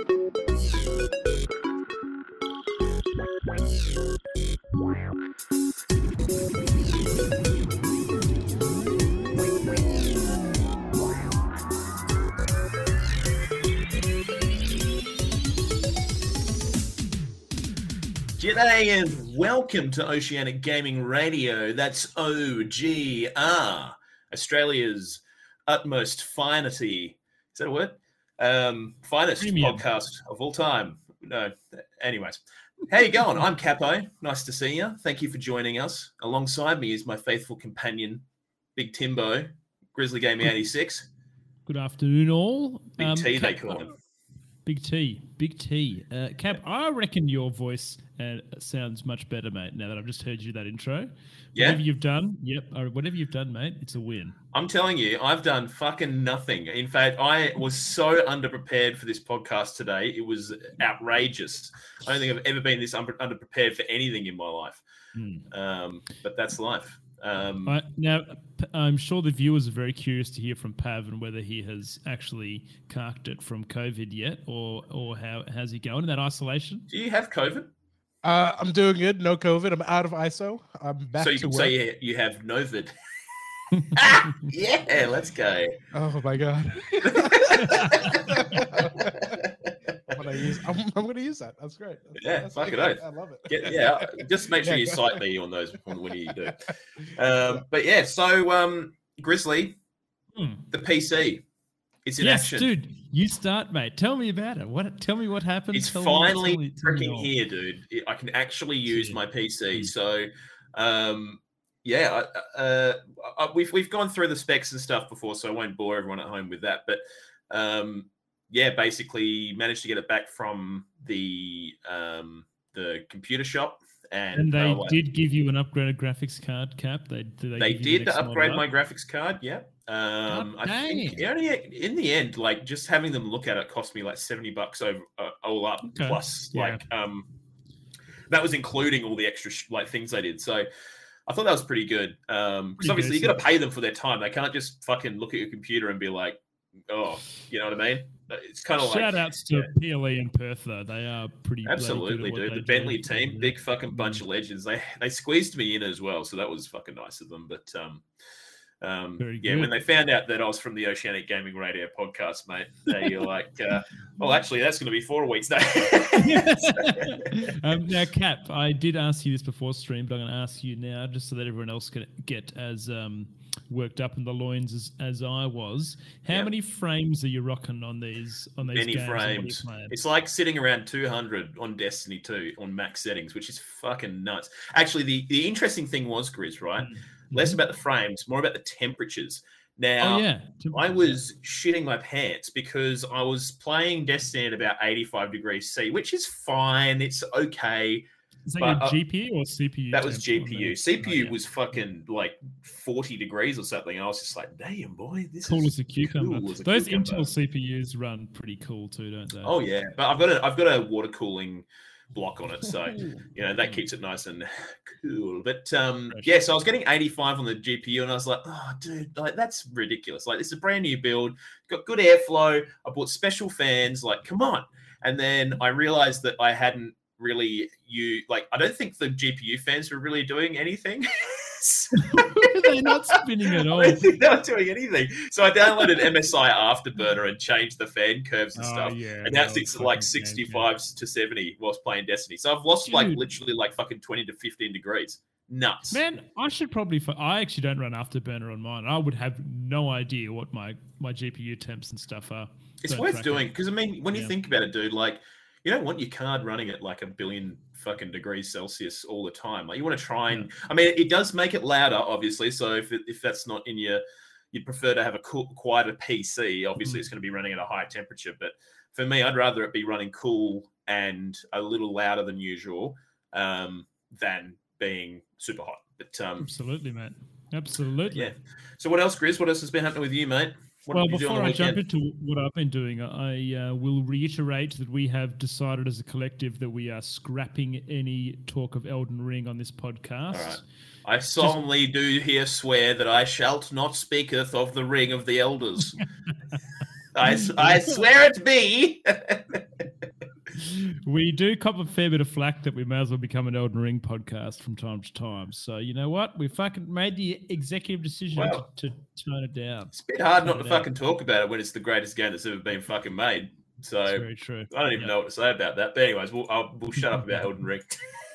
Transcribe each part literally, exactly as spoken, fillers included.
G'day and welcome to Oceanic Gaming Radio. That's O G R, Australia's utmost finety. Is that a word? Um, finest Premium. Podcast of all time. No, anyways. How you going? I'm Capo. Nice to see you. Thank you for joining us. Alongside me is my faithful companion, Big Timbo, Grizzly Gaming eighty-six. Good afternoon, all. Big um, T, Cap, they call him. Big T, Big T. Uh, Cap, I reckon your voice uh, sounds much better, mate, now that I've just heard you that intro. Yeah. Whatever you've done, yep, or whatever you've done, mate, it's a win. I'm telling you, I've done fucking nothing. In fact, I was so underprepared for this podcast today. It was outrageous. I don't think I've ever been this un- underprepared for anything in my life. Mm. Um, but that's life. Um, right, now, I'm sure the viewers are very curious to hear from Pav and whether he has actually carked it from COVID yet, or or how how's he going in that isolation? Do you have COVID? Uh, I'm doing good. No COVID. I'm out of I S O. I'm back so you to can work. say you, you have Novid. ah, yeah, let's go. Oh my god. I'm gonna use. I'm, I'm gonna use that. That's great. That's, yeah, that's fuck it. I love it. Get, yeah, just make sure you cite me on those when you do. Um, but yeah, so um, Grizzly, hmm. the P C, it's in yes, action. Dude, you start, mate. Tell me about it. What? Tell me what happened. It's tell finally me, tell me, tell freaking me here, dude. I can actually use yeah. my P C. Hmm. So, um, yeah, uh, uh, we've we've gone through the specs and stuff before, so I won't bore everyone at home with that. But um, yeah, basically managed to get it back from the um, the computer shop, and, and they uh, did give you an upgraded graphics card, Cap. They did. They, they did the upgrade my graphics card. Yeah. Um, oh, I think only in the end, like just having them look at it cost me like seventy bucks over uh, all up, okay. plus yeah. like um, that was including all the extra sh- like things I did. So. I thought that was pretty good. Um, because obviously you got to pay them for their time. They can't just fucking look at your computer and be like, "Oh, you know what I mean?" It's kind of like shout outs to yeah. P L E and Perth though. They are pretty absolutely, dude. The Bentley do. team, big fucking bunch of legends. They they squeezed me in as well, so that was fucking nice of them. But um, um, yeah, when they found out that I was from the Oceanic Gaming Radio podcast, mate, they were like, uh, "Well, actually, that's going to be four weeks now." um, now, Cap, I did ask you this before stream, but I'm going to ask you now, just so that everyone else can get as um, worked up in the loins as, as I was. How yep. many frames are you rocking on these on these Many games? frames. It's like sitting around two hundred on Destiny two on max settings, which is fucking nuts. Actually, the, the interesting thing was, Grizz, right? Mm. Less about the frames, more about the temperatures. Now, oh, yeah. I was shitting my pants because I was playing Destiny at about eighty-five degrees C, which is fine. It's okay. Is that but, your G P U or C P U? That was G P U. C P U oh, yeah. was fucking like forty degrees or something. I was just like, damn, boy, this cool is as a cucumber. Cool as a Those cucumber. Intel C P Us run pretty cool too, don't they? Oh, yeah. But I've got a, I've got a water cooling block on it, so you know that keeps it nice and cool. But um yeah, so I was getting eighty-five on the G P U and I was like, oh dude, like that's ridiculous. Like this is a brand new build, got good airflow, I bought special fans, like come on. And then I realized that I hadn't really you like I don't think the G P U fans were really doing anything. They're not spinning at all. I don't think they were doing anything. So I downloaded M S I Afterburner and changed the fan curves and oh, stuff. Yeah, and now it's like sixty-five to seventy whilst playing Destiny. So I've lost Dude. like literally like fucking twenty to fifteen degrees. Nuts. Man, I should probably... I actually don't run Afterburner on mine. I would have no idea what my, my G P U temps and stuff are. It's don't worth doing because, I mean, when you yeah. think about it, dude, like, you don't want your card running at like a billion fucking degrees Celsius all the time. Like you want to try and, yeah. I mean, it does make it louder, obviously. So if it, if that's not in your, you'd prefer to have a cool, quieter P C. Obviously, mm. it's going to be running at a high temperature. But for me, I'd rather it be running cool and a little louder than usual um, than being super hot. But um, absolutely, mate. Absolutely. Yeah. So what else, Grizz? What else has been happening with you, mate? What well, before I jump into what I've been doing, I uh, will reiterate that we have decided as a collective that we are scrapping any talk of Elden Ring on this podcast. All right. I solemnly Just... do here swear that I shalt not speaketh of the ring of the elders. I, I swear it be. We do cop a fair bit of flack that we may as well become an Elden Ring podcast from time to time. So you know what? We fucking made the executive decision Well, to, to tone it down. It's a bit hard not Turn to it out. fucking talk about it when it's the greatest game that's ever been fucking made. So That's very true. I don't even Yep. know what to say about that. But anyways, we'll I'll, we'll shut up about Elden Ring.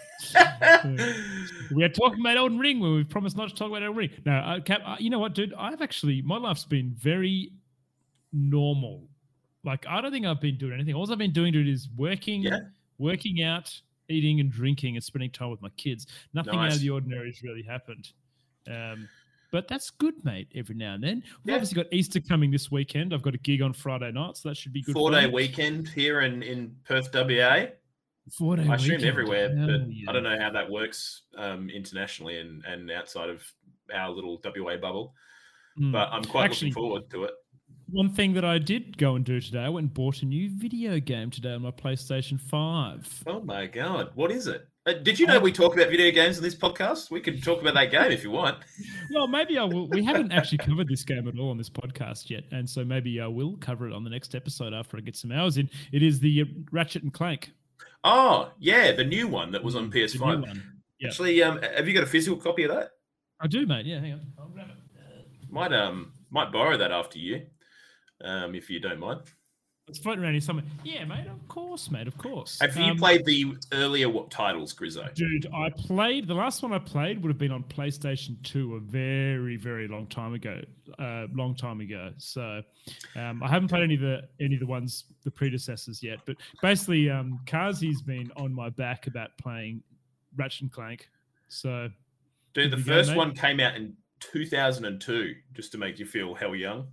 We are talking about Elden Ring when we promised not to talk about Elden Ring. No, uh, Cap, uh, you know what, dude? I've actually, my life's been very normal. Like, I don't think I've been doing anything. All I've been doing, dude, is working, Yeah. working out, eating and drinking and spending time with my kids. Nothing out Nice. of the ordinary has really happened. Um, but that's good, mate, every now and then. We've Yeah. obviously got Easter coming this weekend. I've got a gig on Friday night, so that should be good. Four fun. day weekend here in, in Perth, W A. Four day I assume weekend. everywhere, Hell but yeah. I don't know how that works um, internationally and, and outside of our little W A bubble. Mm. But I'm quite Actually- looking forward to it. One thing that I did go and do today, I went and bought a new video game today on my PlayStation five. Oh my god, what is it? Uh, did you know Uh, we talk about video games in this podcast? We can talk about that game if you want. Well, maybe I will. We haven't actually covered this game at all on this podcast yet, and so maybe I will cover it on the next episode after I get some hours in. It is the uh, Ratchet and Clank. Oh yeah, the new one that was on P S The five. new one. Yeah. Actually, um, have you got a physical copy of that? I do, mate. Yeah, hang on. I'll grab it. Might um might borrow that after you, um, if you don't mind. It's floating around here somewhere. Yeah, mate. Of course, mate. Of course. Have you Um, played the earlier what titles, Grizzo? Dude, I played the last one I played would have been on PlayStation two a very, very long time ago. Uh, long time ago. So um, I haven't played any of the any of the ones the predecessors yet. But basically, um, Kazi's been on my back about playing Ratchet and Clank. So Dude, the Good to go, first mate. one came out in two thousand two, just to make you feel hell young.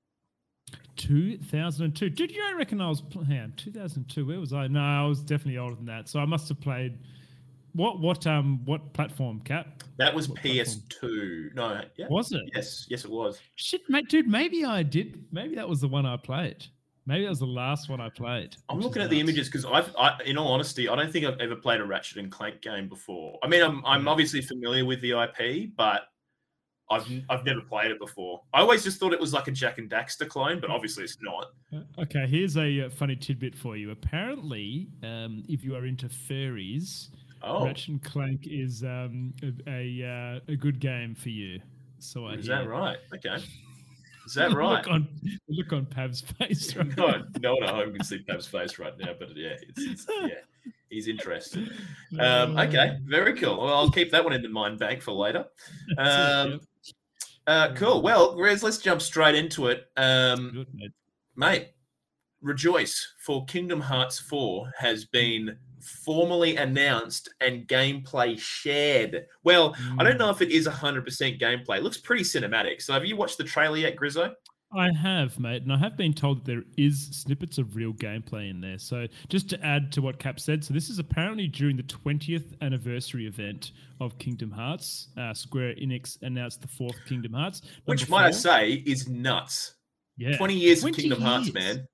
two thousand two. Dude, you don't reckon I was playing two thousand two? Where was I? No, I was definitely older than that. So I must have played what what um what platform, Cap? That was What P S two. No, yeah. Was it? Yes, yes, it was. Shit, mate, dude, maybe I did. Maybe that was the one I played. Maybe that was the last one I played. I'm which looking is at the nuts. images because I've, I, in all honesty, I don't think I've ever played a Ratchet and Clank game before. I mean, I'm, I'm Yeah. obviously familiar with the I P, but I've, I've never played it before. I always just thought it was like a Jack and Daxter clone, but obviously it's not. Uh, Okay, here's a uh, funny tidbit for you. Apparently, um, if you are into furries, Oh, Ratchet and Clank is um, a a, uh, a good game for you. So I is hear. that right? Okay, is that The right? Look on, the look on Pav's face. Right? No, no one at home can see Pav's face right now, but yeah, it's, it's yeah, he's interested. Um, okay, very cool. Well, I'll keep that one in the mind bank for later. That's it, Um, uh, cool. Well, Rez, let's jump straight into it. yeah. Um, Good, mate. mate, rejoice, for Kingdom Hearts four has been formally announced and gameplay shared. Well, I don't know if it is one hundred percent gameplay. It looks pretty cinematic. So have you watched the trailer yet, Grizzo? I have, mate, and I have been told that there is snippets of real gameplay in there. So just to add to what Cap said, so this is apparently during the twentieth anniversary event of Kingdom Hearts. Uh, Square Enix announced the fourth Kingdom Hearts. Which, Number might I four. say, is nuts. Yeah. twenty years of twenty Kingdom Hearts, years. man.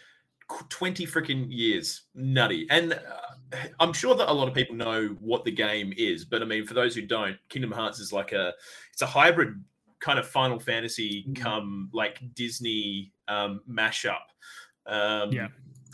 Qu- twenty freaking years. Nutty. And uh, I'm sure that a lot of people know what the game is, but I mean, for those who don't, Kingdom Hearts is like a, it's a hybrid kind of Final Fantasy Mm. come like Disney um, mashup. Um, Yeah.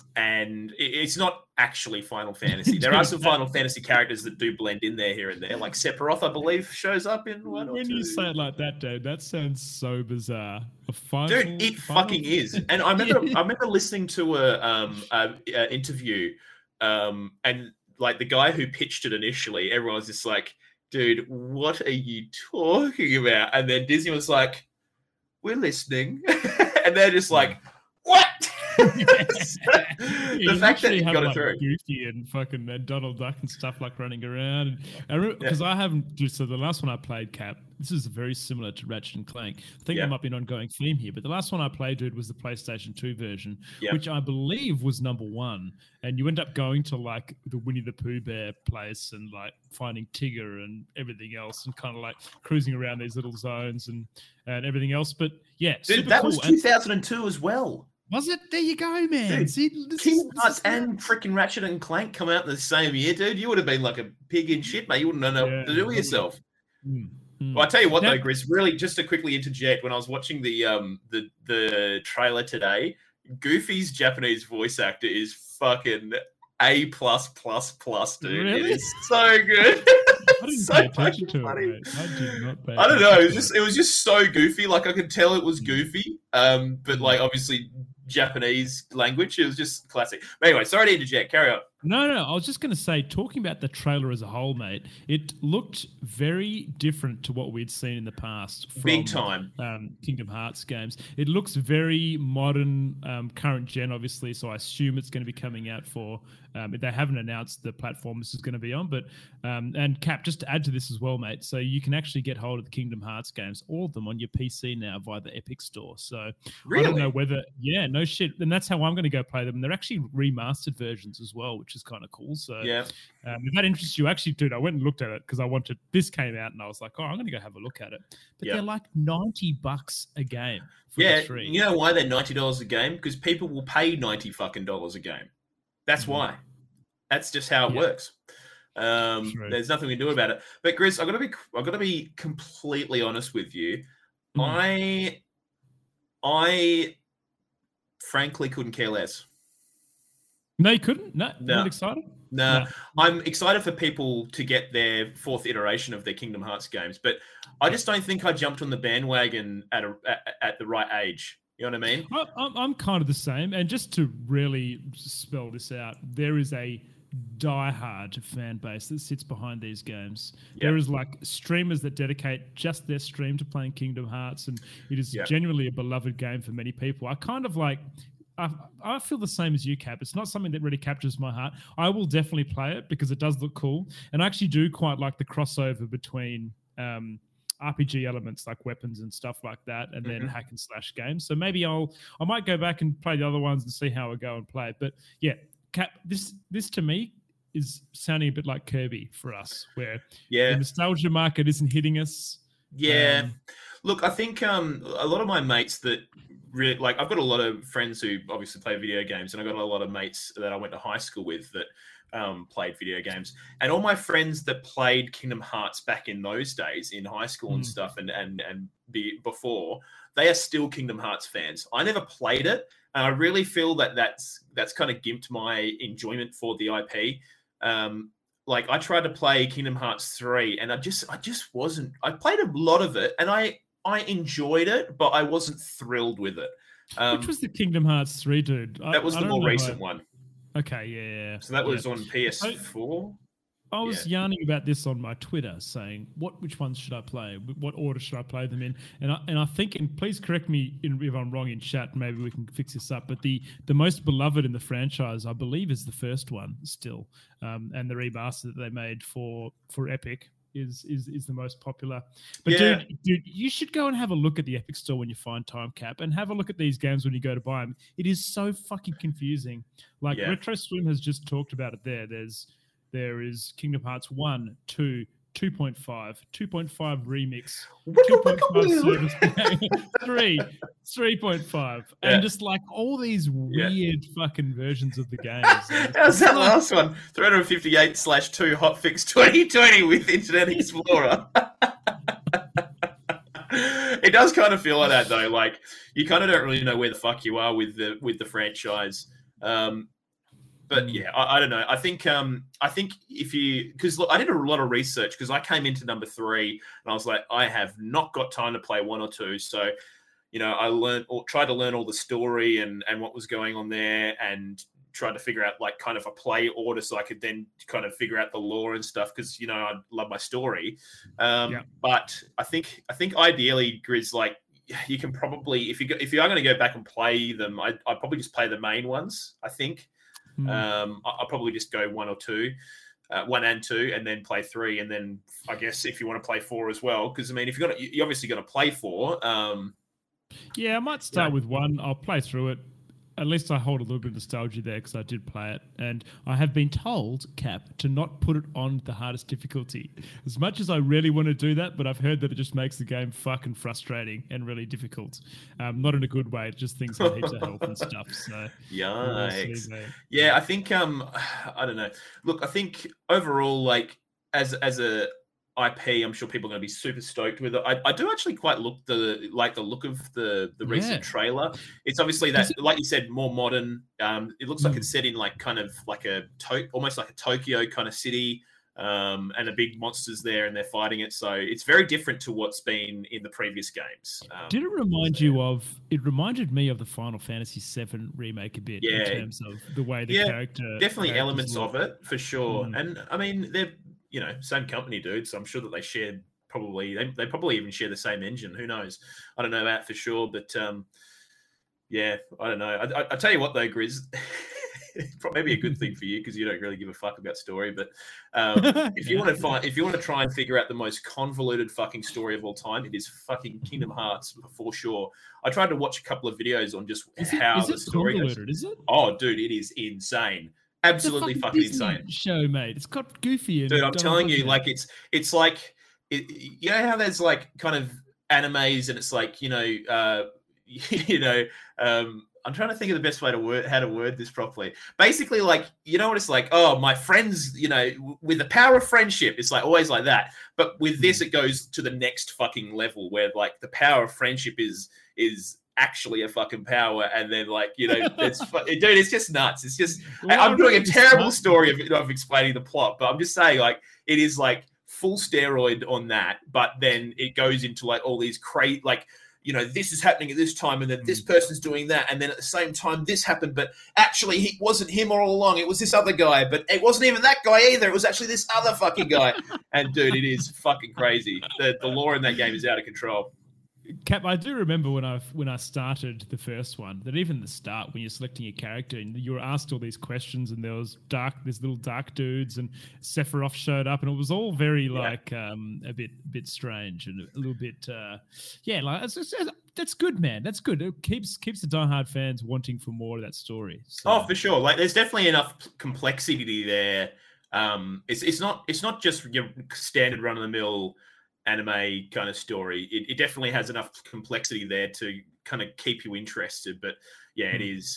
And it- it's not actually Final Fantasy. There are some Final Fantasy characters that do blend in there here and there, like Sephiroth, I believe, shows up in one or When two. you say it like that, dude, that sounds so bizarre. A final, Dude, it final- fucking is. And I remember, I remember listening to a um a, a interview, um, and like the guy who pitched it initially, everyone was just like, "Dude, what are you talking about?" And then Disney was like, "We're listening," and they're just like, "What?" Yeah, the you fact that literally you have, got it like, through. Goofy and fucking uh, Donald Duck and stuff like running around. And because I, haven't, just so the last one I played, Cap, this is very similar to Ratchet and Clank. I think Yeah. there might be an ongoing theme here, but the last one I played, dude, was the PlayStation two version, Yeah. which I believe was number one. And you end up going to like the Winnie the Pooh Bear place and like finding Tigger and everything else, and kind of like cruising around these little zones and and everything else. But yeah, Dude, super that cool. was And- two thousand two as well. was it? There you go, man. Dude, See, this Kingdom is- this Hearts is and nuts. freaking Ratchet and Clank come out in the same year, dude. You would have been like a pig in shit, mate. You wouldn't know what to do with Yeah. yourself. Mm, mm. Well, I tell you what, Now- though, Grizz, really, just to quickly interject, when I was watching the um the the trailer today, Goofy's Japanese voice actor is fucking A plus plus plus, dude. Really? It is so good. I didn't So pay attention fucking to funny. it, mate. I did not pay I don't know. It was attention just to it was just so goofy. Like I could tell it was goofy. Um, but like obviously Japanese language, it was just classic. But anyway, sorry to interject. Carry on. No, no, I was just going to say, talking about the trailer as a whole, mate, it looked very different to what we'd seen in the past. From, Big time. Um, Kingdom Hearts games. It looks very modern, um, current gen, obviously, so I assume it's going to be coming out for, um, they haven't announced the platform this is going to be on, but, um, and Cap, just to add to this as well, mate, so you can actually get hold of the Kingdom Hearts games, all of them on your P C now via the Epic Store. So Really? I don't know whether, yeah, no shit. And that's how I'm going to go play them. And they're actually remastered versions as well, which is kind of cool. So Yeah. um, if that interests you, actually, dude, I went and looked at it because I wanted, this came out and I was like, oh, I'm going to go have a look at it. But Yeah. they're like ninety bucks a game for Yeah, the three. you know why they're ninety dollars a game? Because people will pay ninety fucking dollars a game. That's Mhm. why. That's just how it Yeah. works. Um, True. there's nothing we can do about it. But Grizz, I've got to be, I've got to be completely honest with you. Mm. I, I, frankly, couldn't care less. No, you couldn't? No, No. not excited? No, No. I'm excited for people to get their fourth iteration of their Kingdom Hearts games, but I just don't think I jumped on the bandwagon at a at, at the right age. You know what I mean? I, I'm, I'm kind of the same. And just to really spell this out, there is a diehard fan base that sits behind these games. Yep. There is like streamers that dedicate just their stream to playing Kingdom Hearts, and it is Yep. genuinely a beloved game for many people. I kind of like, I, I feel the same as you, Cap. It's not something that really captures my heart. I will definitely play it because it does look cool. And I actually do quite like the crossover between um, R P G elements like weapons and stuff like that, and then Mhm. hack and slash games. So maybe I'll, I might go back and play the other ones and see how I go and play it. But yeah, Cap, this, this to me is sounding a bit like Kirby for us, where Yeah. the nostalgia market isn't hitting us. Yeah. Um, Look, I think um, a lot of my mates that really like, I've got a lot of friends who obviously play video games, and I've got a lot of mates that I went to high school with that um, played video games. And all my friends that played Kingdom Hearts back in those days in high school and Mm. stuff and and and be, before, they are still Kingdom Hearts fans. I never played it, and I really feel that that's that's kind of gimped my enjoyment for the I P. Um, like I tried to play Kingdom Hearts three, and I just I just wasn't. I played a lot of it, and I I enjoyed it, but I wasn't thrilled with it. Um, Which was the Kingdom Hearts three, dude? I- that was I the don't more know recent how- one. Okay, yeah, yeah. So that was yeah. on P S four. I was yarning about this on my Twitter, saying, "What, which ones should I play? What order should I play them in?" And I and I think, and please correct me in, if I'm wrong in chat. Maybe we can fix this up. But the the most beloved in the franchise, I believe, is the first one still, um, and the remaster that they made for for Epic is is is the most popular. But Yeah. dude, dude, you should go and have a look at the Epic Store when you find time, Cap, and have a look at these games when you go to buy them. It is so fucking confusing. Like Yeah. Retro Swim has just talked about it. There, there's there is Kingdom Hearts one, two, two point five, two point five remix, two point five service pack, three, three point five, Yeah. and just like all these Yeah. weird fucking versions of the games. How's that last one? three fifty-eight slash two hotfix twenty twenty with Internet Explorer. It does kind of feel like that though. Like you kind of don't really know where the fuck you are with the with the franchise. Um, but Mm. yeah, I, I don't know. I think um, I think if you because I did a lot of research because I came into number three and I was like, I have not got time to play one or two, so. You know, I learned or tried to learn all the story and, and what was going on there and tried to figure out like kind of a play order so I could then kind of figure out the lore and stuff because, you know, I love my story. Um, Yeah. But I think I think ideally, Grizz, like you can probably, if you go, if you are going to go back and play them, I, I'd probably just play the main ones, I think. Mm. Um, I- I'll probably just go one or two. Uh, one and two, and then play three, and then I guess if you want to play four as well, because I mean, if you're gonna, you're obviously going to play four. Um, Yeah, I might start Yeah. with one. I'll play through it. At least I hold a little bit of nostalgia there because I did play it. And I have been told, Cap, to not put it on the hardest difficulty. As much as I really want to do that, but I've heard that it just makes the game fucking frustrating and really difficult. Um, not in a good way. It just things have heaps of health and stuff. So we'll see, yikes. mate. Yeah, I think um, I don't know. Look, I think overall, like as as a I P. I'm sure people are going to be super stoked with it. I, I do actually quite look the like the look of the the recent Yeah. trailer. It's obviously that, Does it- like you said, more modern. Um, it looks like Mm. it's set in like kind of like a to- almost like a Tokyo kind of city, um, and the big monsters there, and they're fighting it. So it's very different to what's been in the previous games. Um, Did it remind you of? It reminded me of the Final Fantasy seven remake a bit Yeah. in terms of the way the Yeah, character definitely characters elements look. of it for sure. Mm. And I mean, they're you know same company, dude. So I'm sure that they shared probably they, they probably even share the same engine. Who knows? I don't know that for sure, but um, yeah, I don't know. I, I, I tell you what though, Grizz. Maybe a good thing for you because you don't really give a fuck about story. But um, if you Yeah. want to find, if you want to try and figure out the most convoluted fucking story of all time, it is fucking Kingdom Hearts for sure. I tried to watch a couple of videos on just Is it, how is the it story goes. convoluted? Is it? Oh, dude, it is insane. It's a Absolutely fucking fucking Disney insane. show, mate. It's got Goofy and Dude, I'm Donald telling you, Duck in it. like it's it's like it, you know how there's like kind of animes and it's like you know uh you know um I'm trying to think of the best way to word how to word this properly. Basically, like you know what it's like. Oh, my friends, you know, w- with the power of friendship, it's like always like that. But with this, it goes to the next fucking level where like the power of friendship is is actually a fucking power, and then like you know, it's fu- dude, it's just nuts. It's just Well, I'm doing a it's terrible not- story of, of explaining the plot, but I'm just saying like it is like full steroid on that, but then it goes into like all these crazy like. You know, this is happening at this time, and then this person's doing that, and then at the same time, this happened. But actually, he wasn't him all along. It was this other guy, but it wasn't even that guy either. It was actually this other fucking guy. And dude, it is fucking crazy. The the lore in that game is out of control. Cap, I do remember when I when I started the first one that even the start when you're selecting your character and you were asked all these questions and there was dark, there's little dark dudes and Sephiroth showed up and it was all very Yeah. like um, a bit bit strange and a little bit uh, yeah like it's, it's, that's good, man. That's good. It keeps keeps the diehard fans wanting for more of that story. So, Oh, for sure. Like, there's definitely enough complexity there. Um, it's it's not it's not just your standard run of the mill anime kind of story. It, it definitely has enough complexity there to kind of keep you interested. But yeah, it is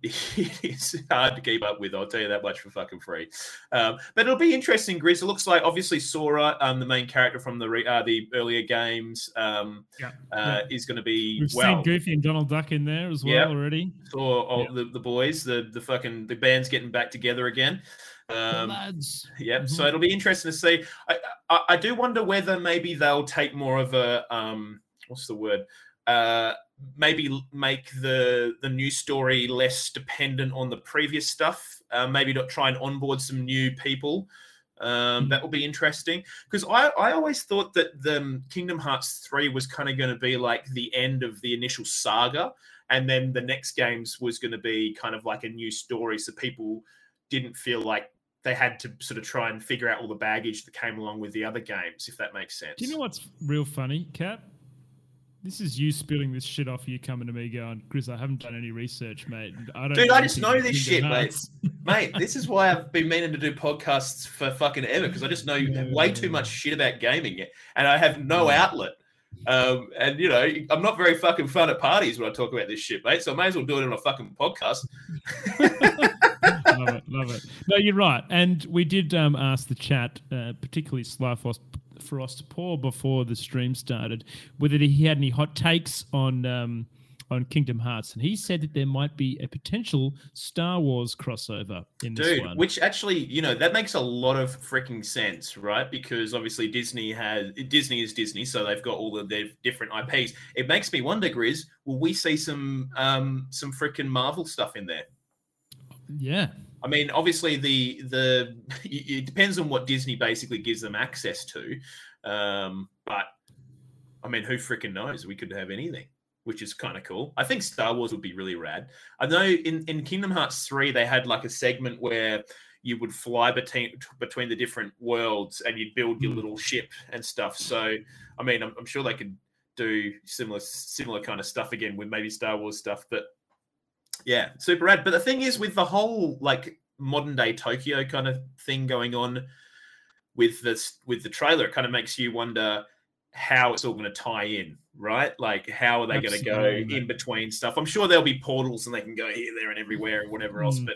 it is hard to keep up with. I'll tell you that much for fucking free. Um, but it'll be interesting, Grizz. It looks like obviously Sora, um, the main character from the re, uh, the earlier games, um, Yeah. uh, is going to be we've well. seen Goofy and Donald Duck in there as well Yeah. already. Saw all Yeah. the, the boys, the the fucking the band's getting back together again. The Um, lads. Yep. Mhm. So it'll be interesting to see. I, I I do wonder whether maybe they'll take more of a um what's the word uh maybe l- make the the new story less dependent on the previous stuff. Uh, maybe not try and onboard some new people. Um, Mm. That will be interesting because I, I always thought that the um, Kingdom Hearts three was kind of going to be like the end of the initial saga, and then the next games was going to be kind of like a new story, so people didn't feel like they had to sort of try and figure out all the baggage that came along with the other games, if that makes sense. Do you know what's real funny, Cap? This is you spilling this shit off. You coming to me going, Grizz, I haven't done any research, mate. I don't Dude, know I just anything know about this Kingdom shit, mate. Hearts." Mate, this is why I've been meaning to do podcasts for fucking ever, because I just know way too much shit about gaming, and I have no outlet. Um, and, you know, I'm not very fucking fun at parties when I talk about this shit, mate, so I may as well do it on a fucking podcast. love it, love it. No, you're right. And we did um, ask the chat, uh, particularly Slyfrost Frost Paul, before the stream started, whether he had any hot takes on um, on Kingdom Hearts, and he said that there might be a potential Star Wars crossover in this Dude, one. which actually, you know, that makes a lot of freaking sense, right? Because obviously Disney has Disney is Disney, so they've got all of their different I Ps. It makes me wonder, Grizz, will we see some um some freaking Marvel stuff in there? yeah. I mean, obviously the the it depends on what Disney basically gives them access to, um, but I mean, who freaking knows? We could have anything, which is kind of cool. I think Star Wars would be really rad. I know in, in Kingdom Hearts three, they had like a segment where you would fly between between the different worlds and you'd build your Mm. little ship and stuff. So, I mean, I'm, I'm sure they could do similar similar kind of stuff again with maybe Star Wars stuff. But yeah, super rad. But the thing is, with the whole like modern day Tokyo kind of thing going on with this with the trailer, it kind of makes you wonder how it's all going to tie in, right? Like, how are they going to go Absolutely. in between stuff? I'm sure there'll be portals and they can go here, there, and everywhere and whatever else. Mm. But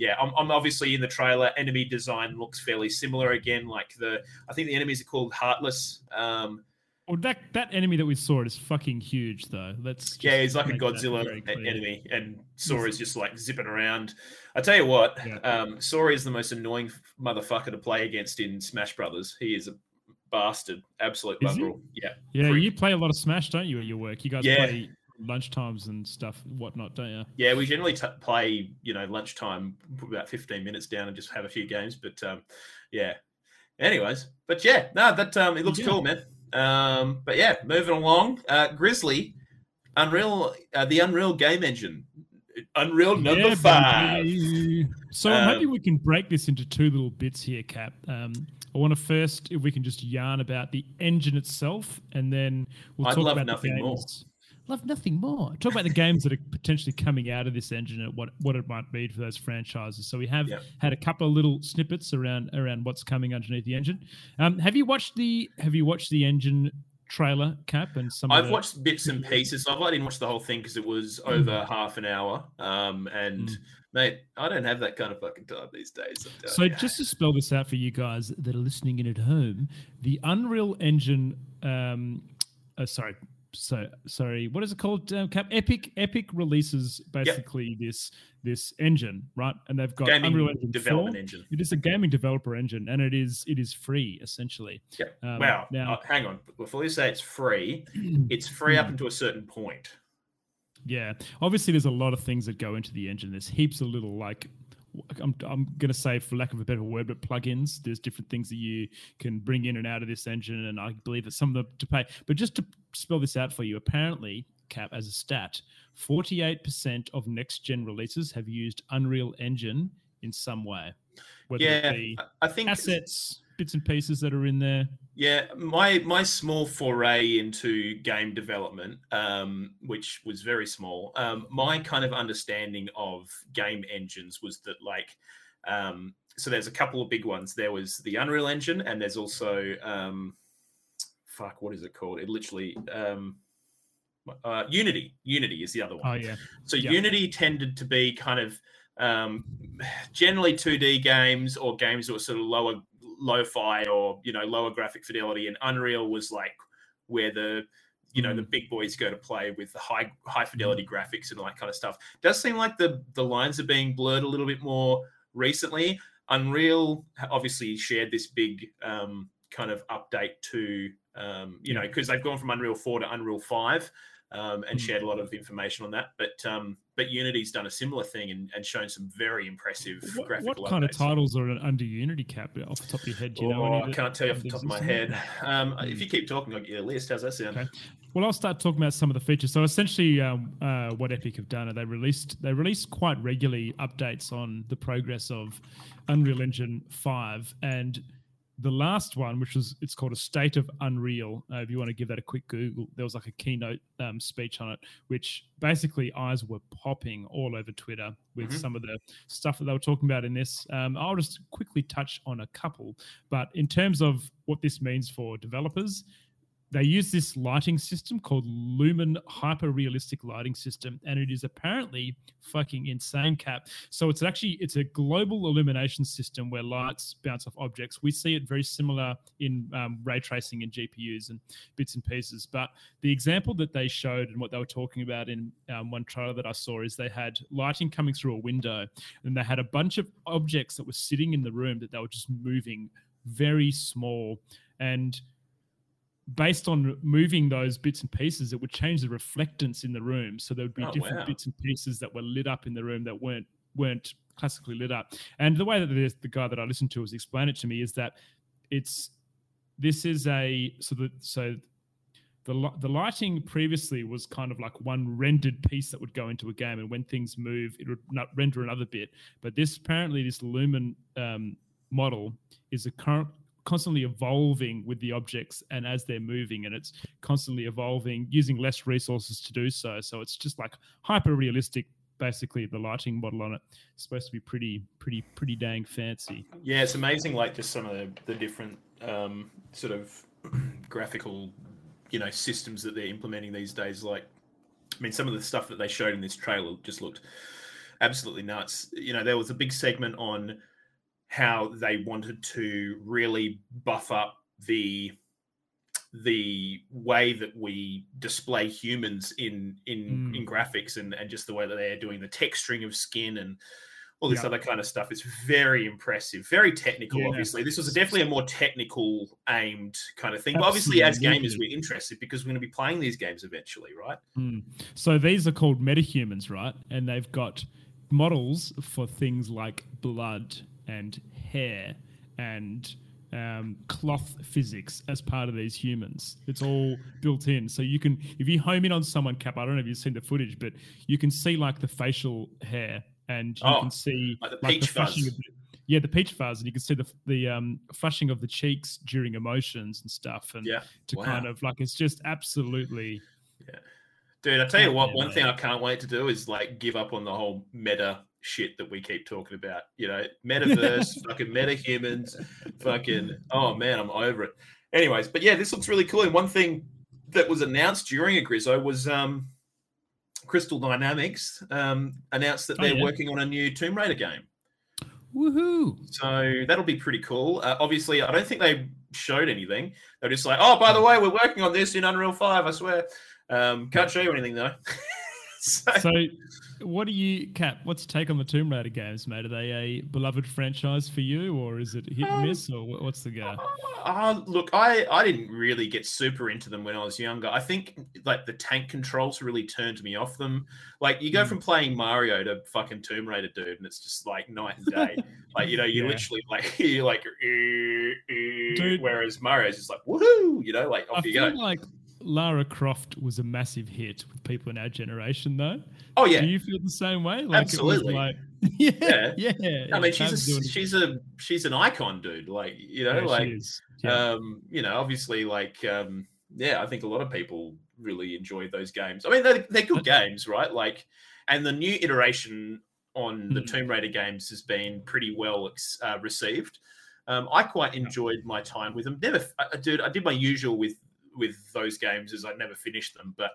yeah, I'm, I'm obviously in the trailer. Enemy design looks fairly similar again. Like the, I think the enemies are called Heartless. Um, Well, that that enemy that we saw is fucking huge, though. Let's just yeah, he's like a make that Godzilla very clear. enemy, and Sora is just like zipping around. I tell you what, Yeah. um, Sora is the most annoying motherfucker to play against in Smash Brothers. He is a bastard, absolute Is he? mongrel. Yeah, Yeah, freak. you play a lot of Smash, don't you, at your work? You guys Yeah. play lunchtimes and stuff, whatnot, don't you? Yeah, we generally t- play, you know, lunchtime, put about fifteen minutes down and just have a few games. But um, yeah. Anyways, but yeah, no, that um, it looks Yeah. cool, man. Um, but yeah, moving along, uh, Grizzly, Unreal, uh, the Unreal Game Engine, Unreal number Yeah, five. baby. So I'm hoping Um, we can break this into two little bits here, Cap. Um, I want to first, if we can just yarn about the engine itself, and then we'll I'd talk love about nothing the more. games. Love nothing more. Talk about the games that are potentially coming out of this engine and what, what it might mean for those franchises. So we have Yeah. had a couple of little snippets around around what's coming underneath the engine. Um, have you watched the Have you watched the engine trailer, Cap? And some of I've the- watched bits and pieces. So I didn't watch the whole thing because it was over half an hour. Um, and Mm. mate, I don't have that kind of fucking time these days. I'm telling So you. just to spell this out for you guys that are listening in at home, the Unreal Engine, um, uh, sorry, so sorry, what is it called? Um, Cap Epic Epic releases basically this this engine, right? And they've got gaming Unreal Engine development four. engine. It is a gaming developer engine, and it is it is free essentially. Yeah. Um, wow. Now, Uh, hang on. Before you say it's free, it's free up until a certain point. yeah, obviously there's a lot of things that go into the engine. There's heaps of little like I'm I'm gonna say, for lack of a better word, but plugins. There's different things that you can bring in and out of this engine, and I believe that some of them to pay. But just to spell this out for you, apparently, Cap, as a stat, forty-eight percent of next gen releases have used Unreal Engine in some way, whether Yeah, it be I think assets, bits and pieces that are in there. Yeah, my my small foray into game development, um, which was very small. Um, my kind of understanding of game engines was that, like, um, so there's a couple of big ones. There was the Unreal Engine, and there's also, um, fuck, what is it called? It literally, um, uh, Unity. Unity is the other one. Oh yeah, So Yeah. Unity tended to be kind of um, generally two D games or games that were sort of lower lo-fi or, you know, lower graphic fidelity, and Unreal was like where the, you know, the big boys go to play with the high high fidelity graphics and all that kind of stuff. Does seem like the the lines are being blurred a little bit more recently. Unreal obviously shared this big um, kind of update to, um, you know, because they've gone from Unreal four to Unreal five. Um, and Mm. shared a lot of information on that. But um, but Unity's done a similar thing and, and shown some very impressive What, graphical what kind of updates. titles are under Unity, Cap? Off the top of your head, do you know? Oh, any I that- can't tell you off the that top of my exist? head. Um, If you keep talking, I'll get you a list. How's that sound? Okay. Well, I'll start talking about some of the features. So essentially, um, uh, what Epic have done, are they released they release quite regularly updates on the progress of Unreal Engine five, and the last one, which was it's called a State of Unreal. Uh, if you want to give that a quick Google, there was like a keynote um, speech on it, which basically eyes were popping all over Twitter with Mhm. some of the stuff that they were talking about in this. Um, I'll just quickly touch on a couple, but in terms of what this means for developers, they use this lighting system called Lumen Hyper Realistic Lighting System, and it is apparently fucking insane, Cap. So it's actually it's a global illumination system where lights bounce off objects. We see it very similar in um, ray tracing and G P Us and bits and pieces. But the example that they showed and what they were talking about in um, one trailer that I saw is they had lighting coming through a window, and they had a bunch of objects that were sitting in the room that they were just moving very small, and based on moving those bits and pieces, it would change the reflectance in the room. So there would be Oh, different wow. bits and pieces that were lit up in the room that weren't weren't classically lit up. And the way that the, the guy that I listened to was explain it to me is that it's this is a so the so the li- the lighting previously was kind of like one rendered piece that would go into a game, and when things move, it would not render another bit. But this apparently this Lumen um, model is a current constantly evolving with the objects and as they're moving, and it's constantly evolving using less resources to do so. So it's just like hyper realistic. Basically, the lighting model on it is supposed to be pretty, pretty, pretty dang fancy. Yeah, it's amazing, like just some of the, the different um, sort of graphical, you know, systems that they're implementing these days. Like, I mean, some of the stuff that they showed in this trailer just looked absolutely nuts. You know, there was a big segment on how they wanted to really buff up the the way that we display humans in in Mm. in graphics and and just the way that they're doing the texturing of skin and all this Yeah. other kind of stuff. It's very impressive, very technical. Yeah. Obviously, this was definitely a more technical aimed kind of thing. But obviously, as gamers, Absolutely. we're interested because we're going to be playing these games eventually, right? Mm. So these are called metahumans, right? And they've got models for things like blood and hair and um, cloth physics as part of these humans. It's all built in. So you can, if you home in on someone, Cap, I don't know if you've seen the footage, but you can see like the facial hair and you Oh, can see like the like peach flushing fuzz. of the, yeah, the peach fuzz, and you can see the the um, flushing of the cheeks during emotions and stuff, and Yeah. to Wow. kind of like it's just absolutely. Dude, I tell you what, Yeah, one mate. thing I can't wait to do is like give up on the whole meta shit that we keep talking about. You know, metaverse, fucking metahumans, fucking, oh man, I'm over it. Anyways, but yeah, this looks really cool. And one thing that was announced during a Grizzo was um, Crystal Dynamics um, announced that Oh, they're yeah. working on a new Tomb Raider game. Woohoo! So that'll be pretty cool. Uh, obviously, I don't think they showed anything. They're just like, oh, by the way, we're working on this in Unreal five, I swear. Um, can't show you anything, though. so, So, what do you, Cap? What's your take on the Tomb Raider games, mate? Are they a beloved franchise for you, or is it hit and Um, miss, or wh- what's the go? uh, look, I, I didn't really get super into them when I was younger. I think like the tank controls really turned me off them. Like you go Mm. from playing Mario to fucking Tomb Raider, dude, and it's just like night and day. Like, you know, you Yeah. literally like you're like, "Eh, eh," Dude. whereas Mario's just like, woohoo, you know, like I off you feel go. like Lara Croft was a massive hit with people in our generation, though. Oh yeah, Do you feel the same way? Like Absolutely. It was like, yeah, Yeah. yeah. I mean, Tab she's doing- a, she's a she's an icon, dude. Like, you know, yeah, she like is. Yeah. um, you know, obviously, like, um, yeah, I think a lot of people really enjoyed those games. I mean, they're, they're good games, right? Like, and the new iteration on the Hmm. Tomb Raider games has been pretty well ex- uh, received. Um, I quite enjoyed my time with them. Never, uh, dude, I did my usual with with those games, is I never finished them, but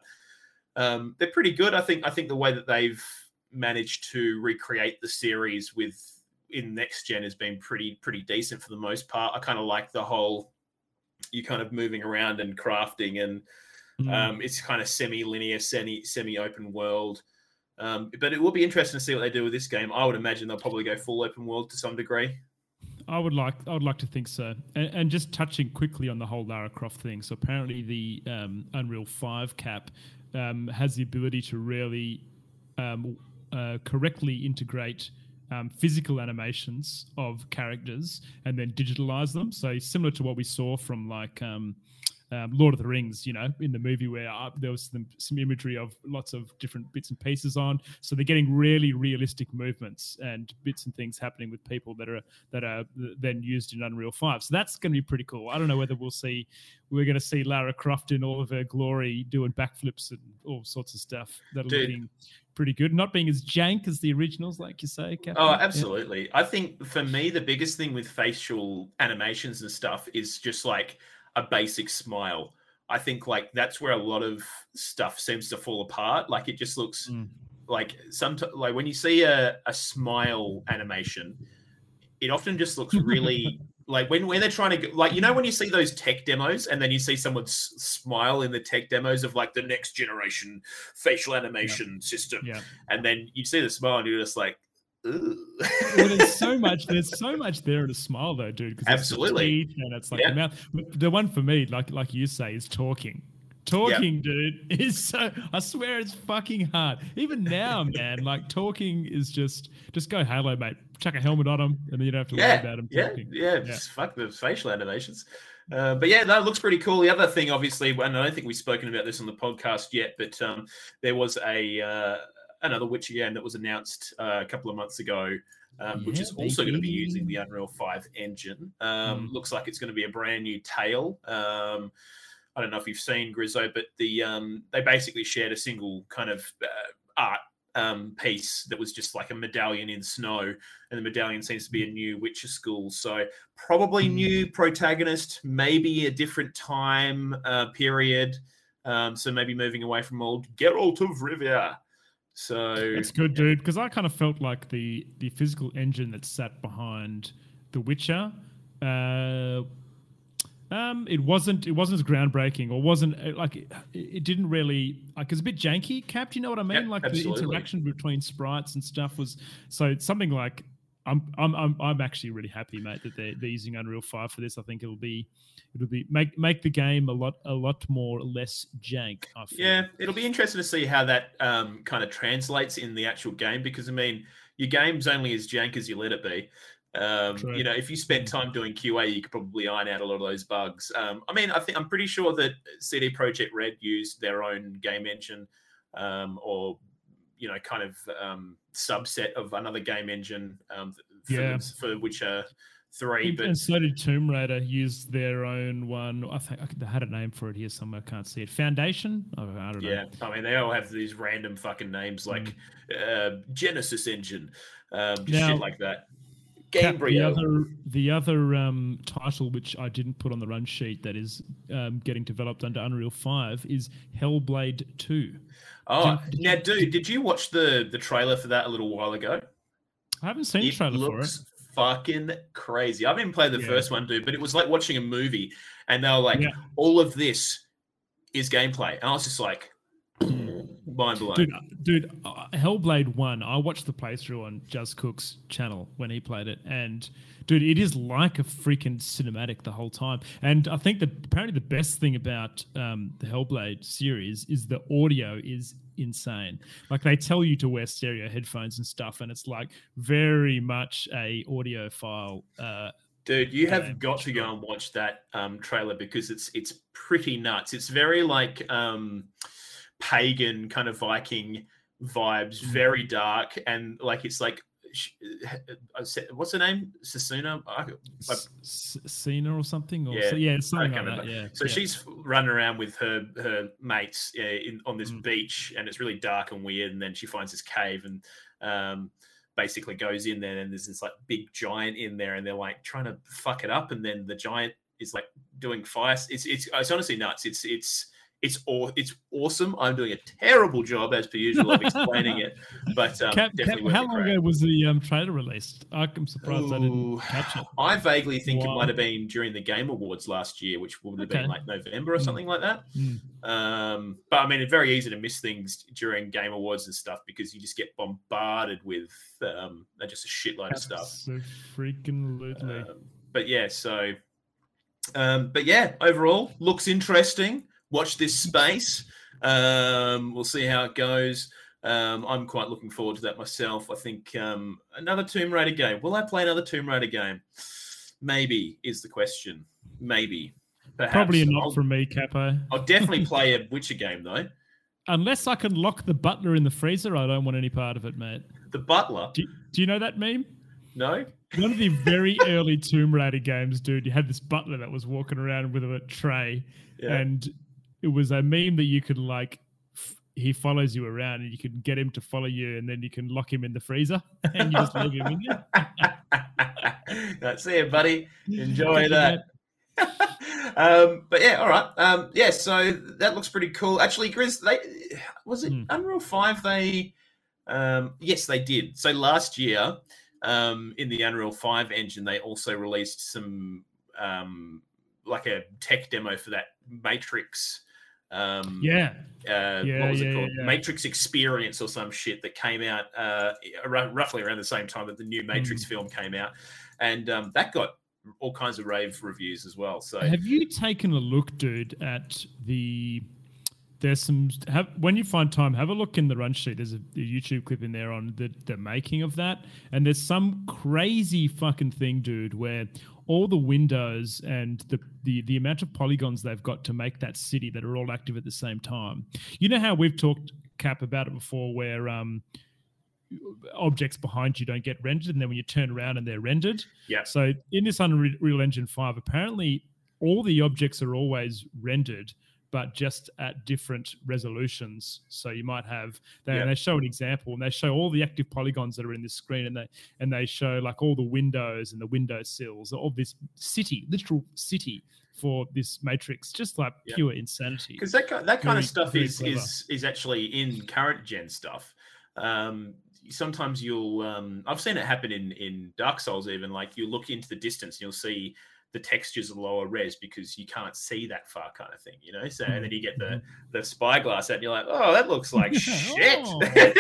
um, they're pretty good. I think. I think the way that they've managed to recreate the series with in next gen has been pretty pretty decent for the most part. I kind of like the whole you kind of moving around and crafting, and Mm. um, it's kind of semi-linear, semi semi-open world. Um, but it will be interesting to see what they do with this game. I would imagine they'll probably go full open world to some degree. I would like, I would like to think so. And, and just touching quickly on the whole Lara Croft thing. So apparently, the um, Unreal Five cap um, has the ability to really um, uh, correctly integrate um, physical animations of characters and then digitalize them. So similar to what we saw from like um, um, Lord of the Rings, you know, in the movie where uh, there was some, some imagery of lots of different bits and pieces on. So they're getting really realistic movements and bits and things happening with people that are that are then used in Unreal five. So that's going to be pretty cool. I don't know whether we'll see we're going to see Lara Croft in all of her glory doing backflips and all sorts of stuff that are Dude. looking pretty good. Not being as jank as the originals, like you say, Captain. Oh, Yeah. absolutely. I think for me, the biggest thing with facial animations and stuff is just like a basic smile. I think like that's where a lot of stuff seems to fall apart. Like it just looks Mm. like sometimes like when you see a, a smile animation, it often just looks really like when, when they're trying to go, like, you know, when you see those tech demos and then you see someone s- smile in the tech demos of like the next generation facial animation system. Yeah. And then you see the smile and you're just like, ooh. Well, there's so much. There's so much there in a smile, though, dude. 'cause it's the Absolutely. teeth and it's like Yeah. the mouth. But the one for me, like like you say, is talking. Talking, dude, is so. I swear, it's fucking hard. Even now, man, like talking is just just go Halo, mate. Chuck a helmet on them, and then you don't have to worry yeah, about them yeah, talking. yeah, just fuck the facial animations. Uh, but yeah, that looks pretty cool. The other thing, obviously, and I don't think we've spoken about this on the podcast yet, but um, there was a uh, another Witcher game that was announced uh, a couple of months ago, um, which Yeah, is also going to be baby. using the Unreal five engine. Um, Mm. Looks like it's going to be a brand new tale. Um, I don't know if you've seen Grizzo, but the um, they basically shared a single kind of uh, art um, piece that was just like a medallion in snow, and the medallion seems to be a new Witcher school. So probably Mm. new protagonist, maybe a different time uh, period. Um, so maybe moving away from old Geralt of Rivia. So That's good, dude. Because I kind of felt like the the physical engine that sat behind The Witcher, uh, um, it wasn't it wasn't as groundbreaking, or wasn't uh, like it, it didn't really like it's a bit janky. Cap, do you know what I mean? Yep, like absolutely. the interaction between sprites and stuff was so something like. I'm I'm I'm I'm actually really happy, mate, that they're they're using Unreal five for this. I think it'll be it'll be make make the game a lot a lot more less jank. I feel. Yeah, it'll be interesting to see how that um, kind of translates in the actual game, because I mean, your game's only as jank as you let it be. Um, you know, if you spent time doing Q A, you could probably iron out a lot of those bugs. Um, I mean, I think I'm pretty sure that C D Projekt Red used their own game engine, um, or you know, kind of um, subset of another game engine um, for, yeah. for Witcher three. And, but and so did Tomb Raider. Used their own one. I think they had a name for it here somewhere. I can't see it. Foundation. Oh, I don't know. Yeah, I mean, they all have these random fucking names like mm. uh, Genesis Engine, um, just now, shit like that. Gamebryo. The other, the other um, title which I didn't put on the run sheet that is um, getting developed under Unreal five is Hellblade two. Oh, did, now, dude, did you watch the the trailer for that a little while ago? I haven't seen it the trailer for it. Looks fucking crazy. I haven't played the yeah. first one, dude, but it was like watching a movie, and they were like, yeah. all of this is gameplay, and I was just like, mind blown. Dude, dude, uh, Hellblade one, I watched the playthrough on Just Cook's channel when he played it, and dude, it is like a freaking cinematic the whole time. And I think that apparently the best thing about um, the Hellblade series is the audio is insane. Like they tell you to wear stereo headphones and stuff, and it's like very much a audiophile. Uh, Dude, you have got to go and watch that um, trailer, because it's it's pretty nuts. It's very like um, pagan kind of Viking vibes, very dark, and like it's like what's her name? Sasuna? Cena or something? Or yeah, so, yeah, something like that. Yeah. So yeah. she's running around with her her mates uh, in on this mm. beach, and it's really dark and weird. And then she finds this cave and um, basically goes in there, and there's this like big giant in there, and they're like trying to fuck it up. And then the giant is like doing fire. It's it's it's honestly nuts. It's it's. It's aw- it's awesome. I'm doing a terrible job, as per usual, of explaining it. But um, Cap, definitely Cap, how long ago was the um, trailer released? I'm surprised Ooh, I didn't catch it. I vaguely think wow. it might have been during the Game Awards last year, which would have okay. been like November or something mm. like that. Mm. Um, but I mean, it's very easy to miss things during Game Awards and stuff, because you just get bombarded with um, just a shitload That's of stuff. So freaking lootly. Um, but yeah, so, um, but yeah, overall looks interesting. Watch this space. Um, we'll see how it goes. Um, I'm quite looking forward to that myself. I think um, another Tomb Raider game. Will I play another Tomb Raider game? Maybe is the question. Maybe. Perhaps. Probably not I'll, from me, Capo. I'll definitely play a Witcher game, though. Unless I can lock the butler in the freezer, I don't want any part of it, mate. The butler? Do, do you know that meme? No. One of the very early Tomb Raider games, dude, you had this butler that was walking around with a tray, yeah. and it was a meme that you could like, f- he follows you around and you can get him to follow you, and then you can lock him in the freezer and you just leave him in there. That's it, buddy. Enjoy that. um, but yeah, all right. Um, yeah, so that looks pretty cool. Actually, Grizz, they was it mm. Unreal five? They um, yes, they did. So last year, um, in the Unreal five engine, they also released some um, like a tech demo for that Matrix. Um, yeah. Uh, yeah. What was yeah, it called? Yeah, yeah. Matrix Experience or some shit that came out uh, r- roughly around the same time that the new Matrix mm. film came out, and um, that got all kinds of rave reviews as well. So, have you taken a look, dude, at the? There's some. Have, when you find time, have a look in the run sheet. There's a, a YouTube clip in there on the the making of that, and there's some crazy fucking thing, dude, where all the windows and the, the the amount of polygons they've got to make that city that are all active at the same time. You know how we've talked, Cap, about it before, where um, objects behind you don't get rendered, and then when you turn around and they're rendered. Yeah. So in this Unreal Engine five, apparently all the objects are always rendered, but just at different resolutions. So you might have, they, yeah. and they show an example, and they show all the active polygons that are in this screen, and they and they show like all the windows and the window sills of this city, literal city for this Matrix, just like yeah. pure insanity. Because that that kind very, of stuff is clever. is is actually in current gen stuff. um, sometimes you'll um, I've seen it happen in in Dark Souls even, like you look into the distance and you'll see the textures are lower res because you can't see that far, kind of thing, you know. So and then you get the the spyglass out and you're like, oh, that looks like shit. Oh.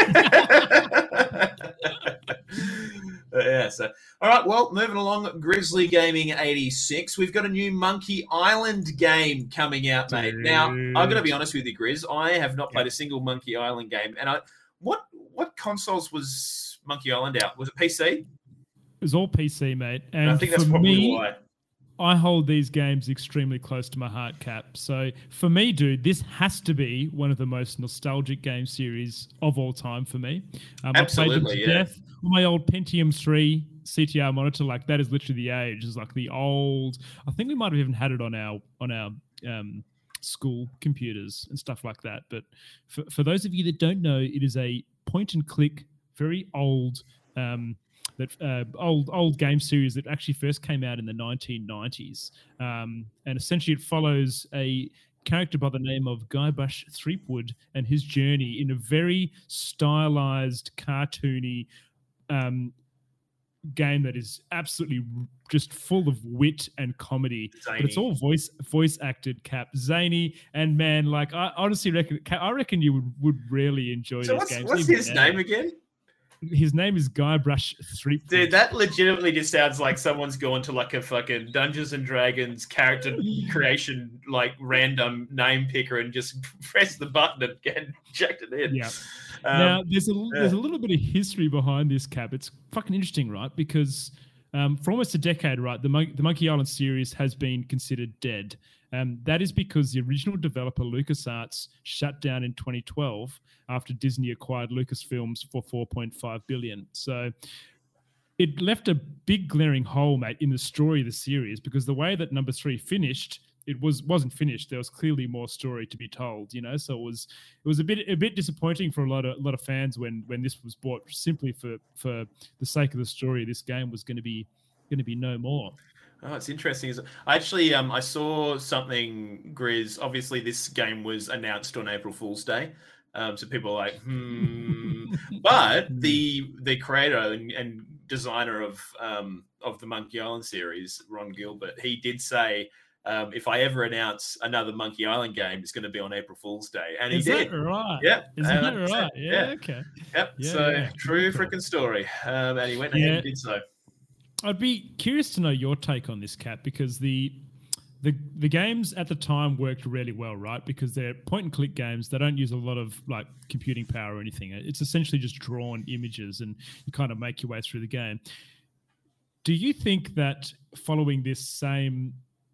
Yeah, so all right, well, moving along, Grizzly Gaming eighty-six, we've got a new Monkey Island game coming out, mate. Dude. Now I'm gonna be honest with you, Grizz, I have not played a single Monkey Island game. And I what what consoles was Monkey Island out? Was it P C? It was all P C, mate. And, And I think that's for probably me, why. I hold these games extremely close to my heart, Cap. So for me, dude, this has to be one of the most nostalgic game series of all time for me. Um, Absolutely, I played them to yeah. death on my old Pentium three C T R monitor. Like that is literally the age. It's like the old. I think we might have even had it on our on our um, school computers and stuff like that. But for for those of you that don't know, it is a point and click, very old. Um, that uh, old old game series that actually first came out in the nineteen nineties, um, and essentially it follows a character by the name of Guybrush Threepwood and his journey in a very stylized, cartoony um, game that is absolutely just full of wit and comedy. Zany. But it's all voice voice acted, Cap, zany, and man, like I honestly reckon, I reckon you would, would really enjoy So these what's, games. what's even his now. name again? His name is Guybrush Threepwood. Dude, that legitimately just sounds like someone's gone to like a fucking Dungeons and Dragons character creation, like random name picker and just pressed the button and, and checked it in. Yeah. Um, now there's a yeah. there's a little bit of history behind this, Cap. It's fucking interesting, right? Because um, for almost a decade, right, the Mon- the Monkey Island series has been considered dead. Um, that is because the original developer LucasArts shut down in twenty twelve after Disney acquired Lucasfilms for four point five billion dollars. So it left a big glaring hole, mate, in the story of the series, because the way that number three finished, it was wasn't finished. There was clearly more story to be told, you know. So it was it was a bit a bit disappointing for a lot of a lot of fans when when this was bought simply for for the sake of the story. This game was going to be going to be no more. Oh, it's interesting. I actually um I saw something, Grizz. Obviously, this game was announced on April Fool's Day. Um, so people are like, hmm. But the the creator and, and designer of um of the Monkey Island series, Ron Gilbert, he did say, um, if I ever announce another Monkey Island game, it's going to be on April Fool's Day, and he Is did. that right? Yeah, Is uh, that right? Yeah, yeah. okay. Yep. Yeah, so yeah. true Cool. freaking story. Um, and he went ahead Yeah. and did so. I'd be curious to know your take on this, Kat, because the the the games at the time worked really well, right? Because they're point and click games. They don't use a lot of like computing power or anything. It's essentially just drawn images, and you kind of make your way through the game. Do you think that following this same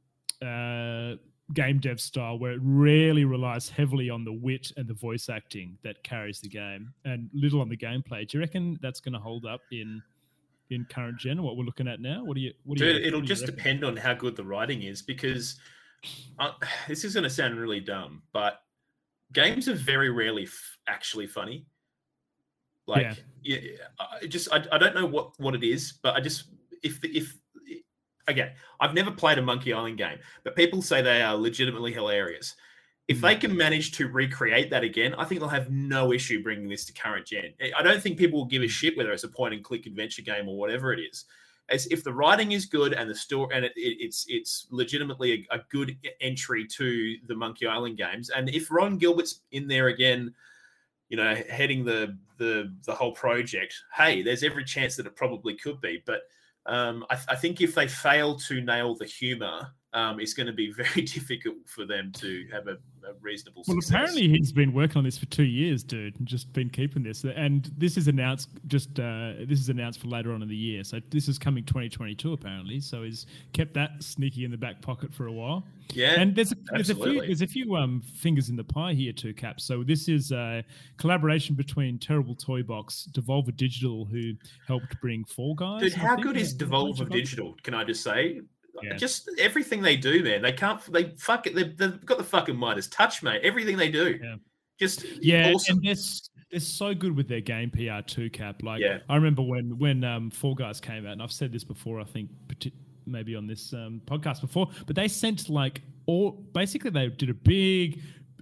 uh, game dev style, where it really relies heavily on the wit and the voice acting that carries the game, and little on the gameplay, do you reckon that's going to hold up in in current gen, what we're looking at now? What do you what do Dude, you it'll what do you just reckon? depend on how good the writing is, because uh, this is going to sound really dumb, but games are very rarely f- actually funny. Like, Yeah. yeah, I just I, I don't know what what it is, but I just if if again, I've never played a Monkey Island game, but people say they are legitimately hilarious. If they can manage to recreate that again, I think they'll have no issue bringing this to current gen. I don't think people will give a shit whether it's a point and click adventure game or whatever it is. As if the writing is good and the story and it, it, it's it's legitimately a, a good entry to the Monkey Island games, and if Ron Gilbert's in there again, you know, heading the the the whole project, hey, there's every chance that it probably could be. But um, I, I think if they fail to nail the humor, um, it's going to be very difficult for them to have a, a reasonable Well, success. apparently he's been working on this for two years, dude, and just been keeping this. And this is announced just uh, this is announced for later on in the year. So this is coming twenty twenty-two apparently. So he's kept that sneaky in the back pocket for a while. Yeah, and there's a, there's a few absolutely. there's a few um fingers in the pie here too, Cap. So this is a collaboration between Terrible Toy Box, Devolver Digital, who helped bring Fall Guys. Dude, I how think, good is and a bunch Devolver of other- Digital? Can I just say? Yeah. Just everything they do, man. They can't. They fuck it. They've, they've got the fucking Midas touch, mate. Everything they do, Yeah. just Yeah, awesome. and they're, s- they're so good with their game P R too, Cap. Like, Yeah. I remember when when um, Fall Guys came out, and I've said this before, I think parti- maybe on this um, podcast before, but they sent like all, basically they did a big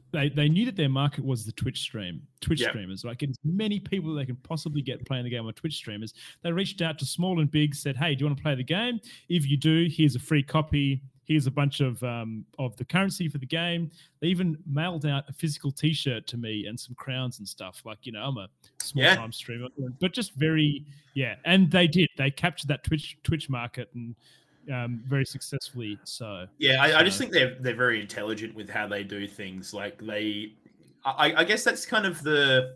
they, they knew that their market was the Twitch stream, Twitch Yep. streamers, like get as many people they can possibly get playing the game on Twitch streamers. They reached out to small and big, said, hey, do you want to play the game? If you do, here's a free copy. Here's a bunch of um, of the currency for the game. They even mailed out a physical T-shirt to me and some crowns and stuff. Like, you know, I'm a small Yeah. time streamer, but just very, yeah. And they did. They captured that Twitch Twitch market and um, very successfully. So Yeah, I, I just so- think they're they're very intelligent with how they do things. Like they, I, I guess that's kind of the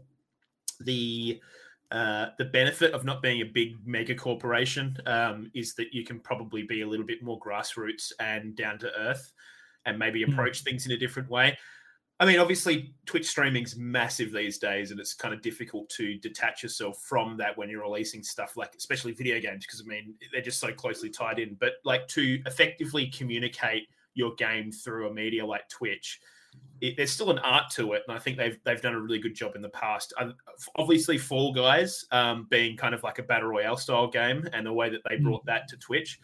the uh, the benefit of not being a big mega corporation um, is that you can probably be a little bit more grassroots and down to earth, and maybe Hmm. approach things in a different way. I mean, obviously, Twitch streaming's massive these days, and it's kind of difficult to detach yourself from that when you're releasing stuff like, especially video games, because I mean, they're just so closely tied in. But like to effectively communicate your game through a media like Twitch, it, there's still an art to it, and I think they've they've done a really good job in the past. Um, obviously, Fall Guys um, being kind of like a battle royale style game, and the way that they Mm. brought that to Twitch.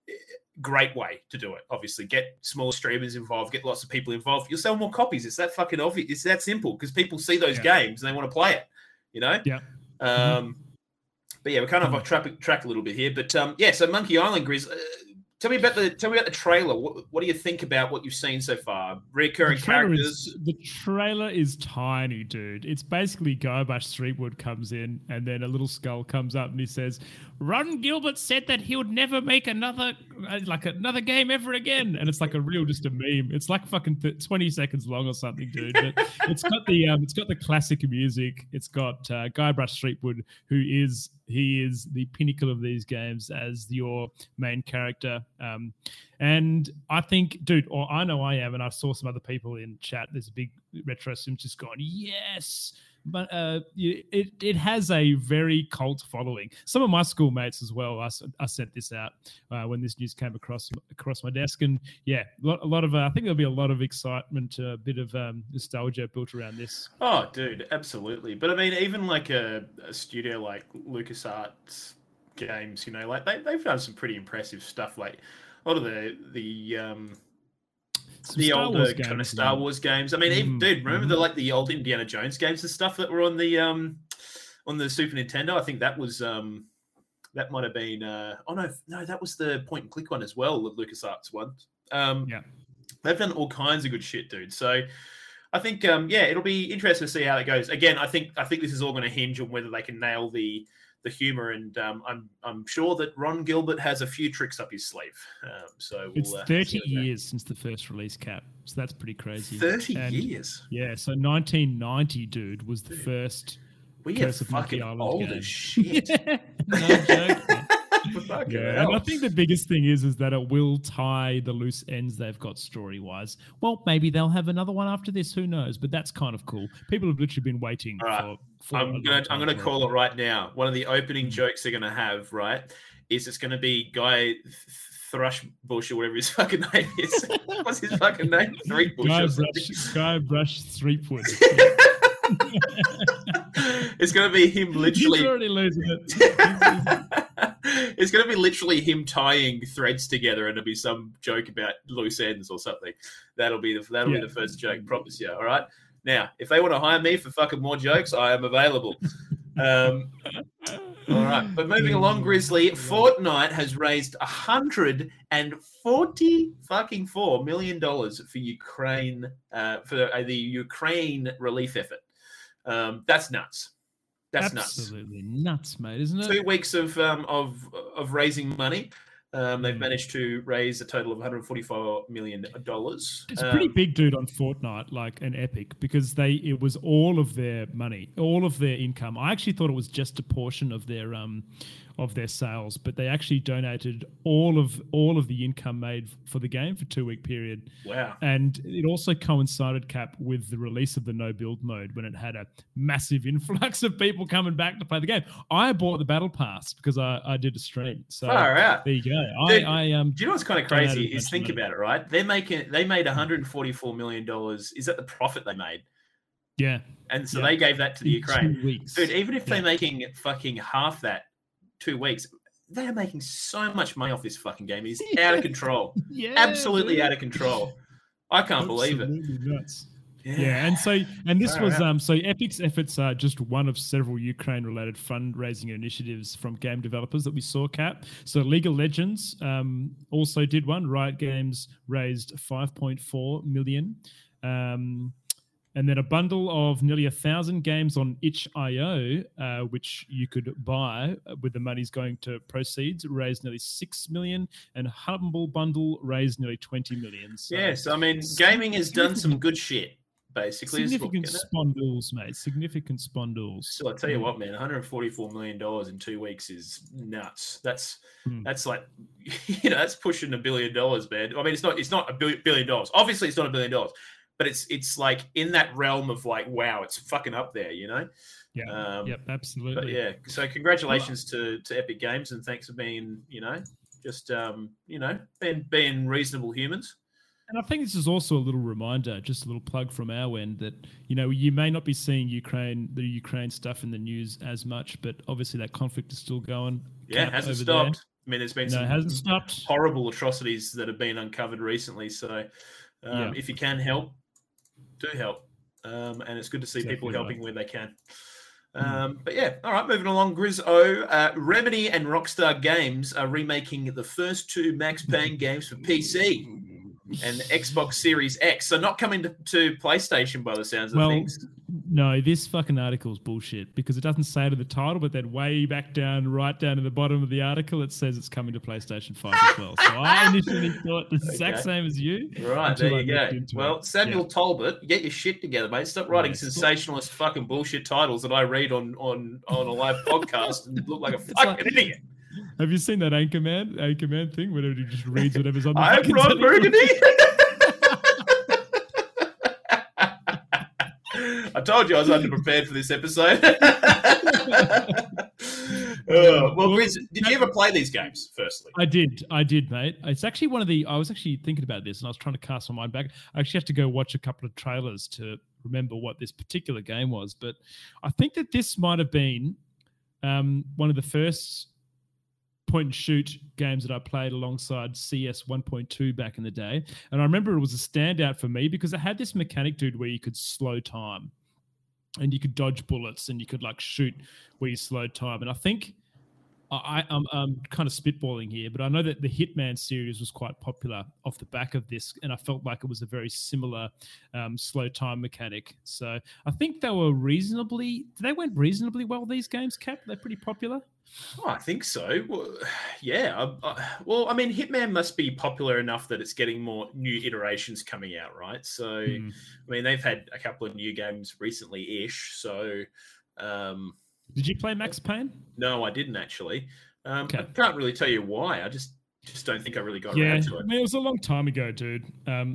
Great way to do it. Obviously, get smaller streamers involved, get lots of people involved. You'll sell more copies. It's that fucking obvious. It's that simple because people see those Yeah. games and they want to play it. You know. Yeah. Um, but yeah, we're kind of Mhm. off track, track a little bit here. But um, yeah, so Monkey Island, Grizz. Uh, tell me about the tell me about the trailer. What, what do you think about what you've seen so far? Recurring The trailer characters. is- the trailer is tiny, dude. It's basically Guybrush Threepwood comes in, and then a little skull comes up, and he says, "Ron Gilbert said that he would never make another uh, like another game ever again." And it's like a real, just a meme. It's like fucking th- twenty seconds long or something, dude. But it's got the um, it's got the classic music. It's got uh, Guybrush Threepwood, who is he is the pinnacle of these games as your main character. Um, and I think, dude, or I know I am, and I saw some other people in chat. There's a big retro sim just going, yes. But uh, y- it it has a very cult following. Some of my schoolmates as well. I, s- I sent this out uh, when this news came across across my desk, and yeah, a lot, a lot of uh, I think there'll be a lot of excitement, a bit of um, nostalgia built around this. Oh, dude, absolutely. But I mean, even like a, a studio like LucasArts Games, you know, like they they've done some pretty impressive stuff. Like a lot of the the um, Some the Star older Wars kind of games, Star man. Wars games. I mean, even, Mm, dude, remember mhm. the like the old Indiana Jones games and stuff that were on the um on the Super Nintendo? I think that was um that might have been uh oh no no that was the point and click one as well, the LucasArts one. Um, Yeah. they've done all kinds of good shit, dude. So I think um yeah, it'll be interesting to see how it goes. Again, I think I think this is all going to hinge on whether they can nail the the humor, and um, I'm I'm sure that Ron Gilbert has a few tricks up his sleeve. Um, so we'll, It's uh, thirty see how it goes. years since the first release, Cap. So that's pretty crazy. Thirty And- years. Yeah, so nineteen ninety, dude, was the first. We are Curse of Monkey fucking Island old game. as shit. no joke. man. Fucking Yeah, hell. and I think the biggest thing is is that it will tie the loose ends they've got story wise. Well, maybe they'll have another one after this. Who knows? But that's kind of cool. People have literally been waiting All right. for. for a I'm long gonna I'm time gonna for call it right now. One of the opening Mm. jokes they're gonna have, right, is it's gonna be Guy Thrushbush or whatever his fucking name is. What's his fucking name? Three Bush. Guy or Brush, something. Guy Brush Threepwood. It's gonna be him He's literally. already losing it. He's- It's going to be literally him tying threads together, and it'll be some joke about loose ends or something. That'll be the that'll Yeah. be the first joke. Promise you. All right. Now, if they want to hire me for fucking more jokes, I am available. Um, all right. But moving along, Grizzly, Fortnite has raised a hundred and forty fucking four million dollars for Ukraine uh, for uh, the Ukraine relief effort. Um, that's nuts. That's nuts. Absolutely nuts, mate, isn't it? Two weeks of um, of of raising money. Um, they've Mm. managed to raise a total of one hundred forty-four million dollars. It's pretty big, dude, on Fortnite, like an Epic, because they it was all of their money, all of their income. I actually thought it was just a portion of their um of their sales, but they actually donated all of all of the income made for the game for a two week period. Wow. And it also coincided, Cap, with the release of the no build mode when it had a massive influx of people coming back to play the game. I bought the battle pass because I, I did a stream. So Far out. there you go. Dude, I, I um Do you know what's kind of donated crazy a is bunch of think money. about it, right? They're making they made one hundred forty-four million dollars. Is that the profit they made? yeah. And so Yeah. they gave that to the in Ukraine. two weeks. Dude, even if Yeah. they're making fucking half that two weeks, they are making so much money off this fucking game. It's out of control. Yeah, Absolutely dude. out of control. I can't believe it. Absolutely nuts. Yeah, and so and this Far was out. um so Epic's efforts are just one of several Ukraine-related fundraising initiatives from game developers that we saw. Cap. So League of Legends um also did one. Riot Games raised five point four million, um, and then a bundle of nearly a thousand games on itch dot io, uh, which you could buy with the monies going to proceeds, raised nearly six million, and Humble Bundle raised nearly twenty million. So Yes, I mean, gaming has done some good shit. Basically, is what we're significant getting spondles, mate. Significant spondles. at. So I tell you what, man, one hundred forty-four million dollars in two weeks is nuts. That's Hmm. that's like, you know, that's pushing a billion dollars, man. I mean, it's not it's not a billion, billion dollars. Obviously, it's not a billion dollars, but it's it's like in that realm of like, wow, it's fucking up there, you know. Yeah. Um, yep. Absolutely. But yeah, so congratulations to to Epic Games, and thanks for being, you know, just um, you know, being being reasonable humans. And I think this is also a little reminder, just a little plug from our end, that you know you may not be seeing Ukraine, the Ukraine stuff in the news as much, but obviously that conflict is still going. Yeah, it Cap hasn't over stopped. there. I mean, there's been No, some it hasn't stopped. horrible atrocities that have been uncovered recently. So, um, Yeah. if you can help, do help. Um, and it's good to see Exactly people right. helping where they can. Um, but yeah, all right, moving along. Grizz O, uh, Remedy and Rockstar Games are remaking the first two Max Payne games for P C and Xbox Series X. So not coming to, to PlayStation by the sounds of Well, things. no, this fucking article is bullshit because it doesn't say it in the title, but then way back down, right down to the bottom of the article, it says it's coming to PlayStation five as well. So I initially thought the exact Okay. same as you. Right, until there I you looked go. into Well, it. Samuel Yeah. Talbot, get your shit together, mate. Stop writing Yeah, stop. sensationalist fucking bullshit titles that I read on on, on a live podcast and look like a It's fucking like- idiot. Have you seen that Anchorman Anchorman thing where he just reads whatever's on the I'm fucking Ron telly? Burgundy. I told you I was underprepared for this episode. Uh, well, Grizz, did you ever play these games, firstly? I did, I did, mate. It's actually one of the. I was actually thinking about this, and I was trying to cast my mind back. I actually have to go watch a couple of trailers to remember what this particular game was. But I think that this might have been um, one of the first point and shoot games that I played alongside C S one point two back in the day. And I remember it was a standout for me because it had this mechanic, dude, where you could slow time and you could dodge bullets and you could like shoot where you slowed time. And I think I, I'm, I'm kind of spitballing here, but I know that the Hitman series was quite popular off the back of this, and I felt like it was a very similar um, slow time mechanic. So I think they were reasonably, they went reasonably well, these games, Cap? They're pretty popular? Oh, I think so. Well, yeah. I, I, well, I mean, Hitman must be popular enough that it's getting more new iterations coming out, right? So, Mm. I mean, they've had a couple of new games recently-ish. So, um, Did you play Max Payne? no, I didn't actually. Um, Okay. I can't really tell you why. I just just don't think I really got Yeah, around to I it. mean, it was a long time ago, dude. Um,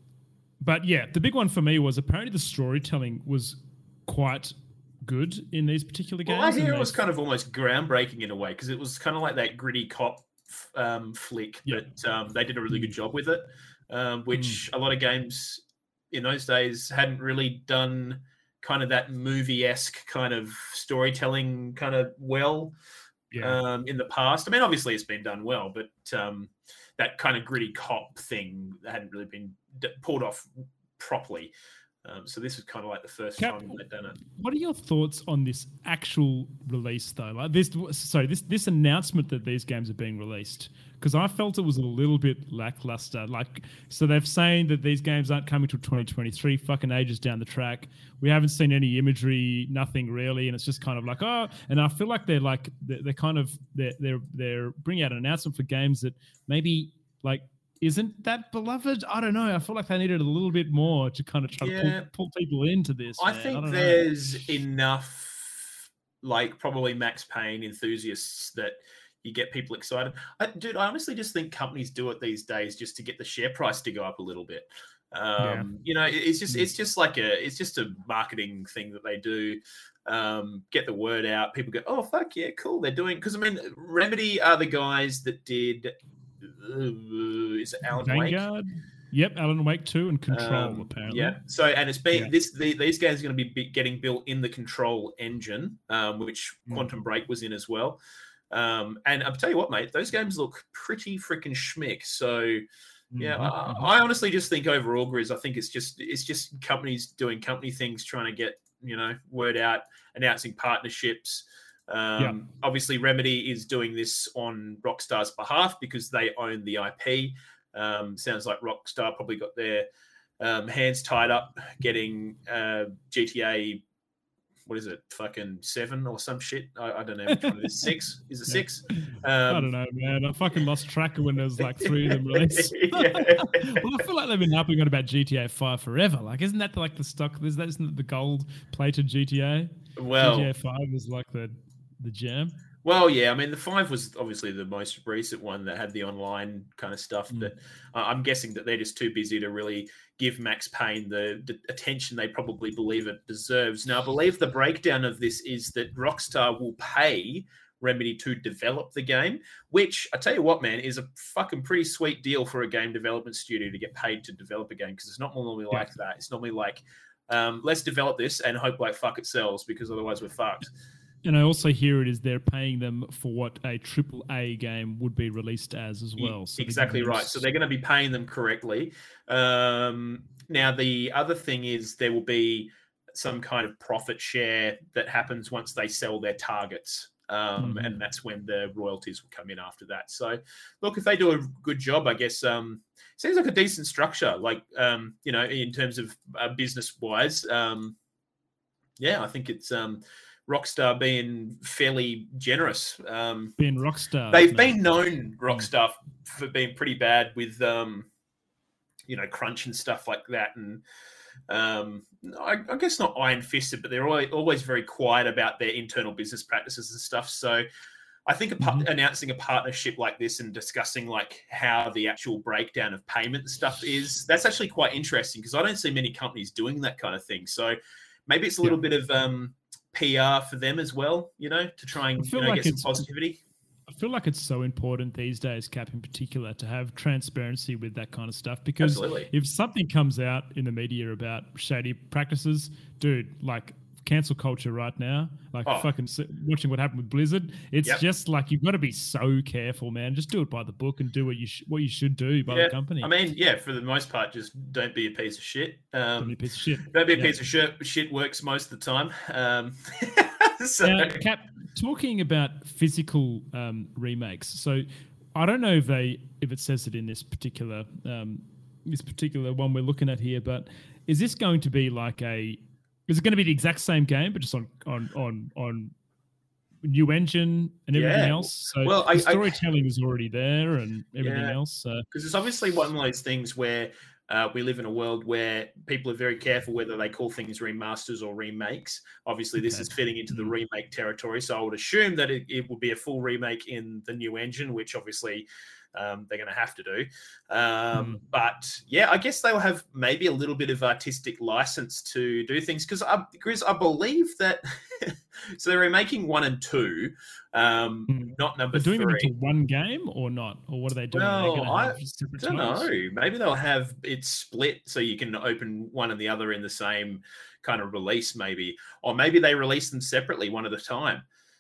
but yeah, the big one for me was apparently the storytelling was quite good in these particular games. Well, I hear and it was they- kind of almost groundbreaking in a way because it was kind of like that gritty cop um, flick, Yeah. but um, they did a really good job with it, um, which Mm. a lot of games in those days hadn't really done kind of that movie-esque kind of storytelling kind of well yeah. um, in the past. I mean, obviously it's been done well, but um, that kind of gritty cop thing hadn't really been d- pulled off properly. Um, so this was kind of like the first Cap- time they'd done it. What are your thoughts on this actual release, though? Like this, sorry, this this announcement that these games are being released, because I felt it was a little bit lackluster. Like, so they're saying that these games aren't coming till twenty twenty-three, fucking ages down the track. We haven't seen any imagery, nothing really, and it's just kind of like, oh. And I feel like they're like they're, they're kind of they're they're they're bringing out an announcement for games that maybe like isn't that beloved. I don't know. I feel like they needed a little bit more to kind of try Yeah. to pull, pull people into this. I man. think don't know. there's enough, like probably Max Payne enthusiasts that you get people excited. I, dude, I honestly just think companies do it these days just to get the share price to go up a little bit. Um, You know, it- it's just Mm. it's just like a it's just a marketing thing that they do. Um, get the word out. People go, oh fuck yeah, cool. They're doing because I mean, Remedy are the guys that did. Uh, is it Alan Wake? Vanguard. Yep, Alan Wake two and Control Um, apparently. Yeah. So, and it's been Yeah. this the, these games are going to be bi- getting built in the Control engine, um, which Mm. Quantum Break was in as well. Um, and I'll tell you what, mate, those games look pretty freaking schmick. So, Yeah, Mhm, I, mhm. I honestly just think overall, Grizz, I think it's just it's just companies doing company things, trying to get you know word out, announcing partnerships. Um, Yeah. Obviously, Remedy is doing this on Rockstar's behalf because they own the I P. Um, sounds like Rockstar probably got their um, hands tied up getting uh, G T A. What is it? Fucking seven or some shit. I, I don't know which one it is. Six? Is it Yeah. six? I Um, don't know, man. I fucking lost track of when there was like three of them released. Yeah. Well, I feel like they've been harping on about G T A five forever. Like, isn't that like the stock? Isn't that, isn't that the gold plated G T A? Well, G T A five is like the the jam. Well, yeah, I mean, the five was obviously the most recent one that had the online kind of stuff, Mm. but uh, I'm guessing that they're just too busy to really give Max Payne the, the attention they probably believe it deserves. Now, I believe the breakdown of this is that Rockstar will pay Remedy to develop the game, which I tell you what, man, is a fucking pretty sweet deal for a game development studio to get paid to develop a game, because it's not normally like Yeah. that. It's normally like, um, let's develop this and hope like fuck it sells, because otherwise we're fucked. And I also hear it is they're paying them for what a triple A game would be released as as well. So exactly right. So they're going to be paying them correctly. Um, now, the other thing is there will be some kind of profit share that happens once they sell their targets. Um, Mhm. And that's when the royalties will come in after that. So, look, if they do a good job, I guess um, seems like a decent structure, like, um, you know, in terms of uh, business-wise. Um, yeah, I think it's... Um, Rockstar being fairly generous. Um, being Rockstar. they've been known, Rockstar, for being pretty bad with, um, you know, crunch and stuff like that. And um, I, I guess not iron-fisted, but they're always, always very quiet about their internal business practices and stuff. So I think a, Mhm. announcing a partnership like this and discussing like how the actual breakdown of payment stuff is, that's actually quite interesting, because I don't see many companies doing that kind of thing. So maybe it's a little Yeah. bit of... Um, P R for them as well, you know, to try and I feel you know, like get some it's- positivity. I feel like it's so important these days, Cap, in particular, to have transparency with that kind of stuff. Because Absolutely. if something comes out in the media about shady practices, dude, like cancel culture right now, like Oh. fucking s- watching what happened with Blizzard, it's Yep. just like you've got to be so careful, man. Just do it by the book and do what you sh- what you should do by Yeah. the company. I mean, yeah, for the most part, just don't be a piece of shit. Um, Don't be a piece of shit. Don't be a Yeah. piece of shit. Shit works most of the time. Um, so, Now, Cap, talking about physical um, remakes, so I don't know if they if it says it in this particular um, this particular one we're looking at here, but is this going to be like a is it going to be the exact same game but just on on on on new engine and everything Yeah. else? So Well, the I- I- storytelling is already there and everything Yeah. else. So because it's obviously one of those things where uh, we live in a world where people are very careful whether they call things remasters or remakes. Obviously, this Okay. is fitting into the Mm. remake territory, so I would assume that it, it will be a full remake in the new engine, which obviously um, they're going to have to do. Um, Mm. But yeah, I guess they'll have maybe a little bit of artistic license to do things, because I, Grizz, I believe that so they're remaking one and two, um, Mm. not number they're doing three. them into one game or not, or what are they doing? Are they Well, gonna I have separate don't titles? know. Maybe they'll have it split so you can open one and the other in the same kind of release, maybe, or maybe they release them separately, one at a time.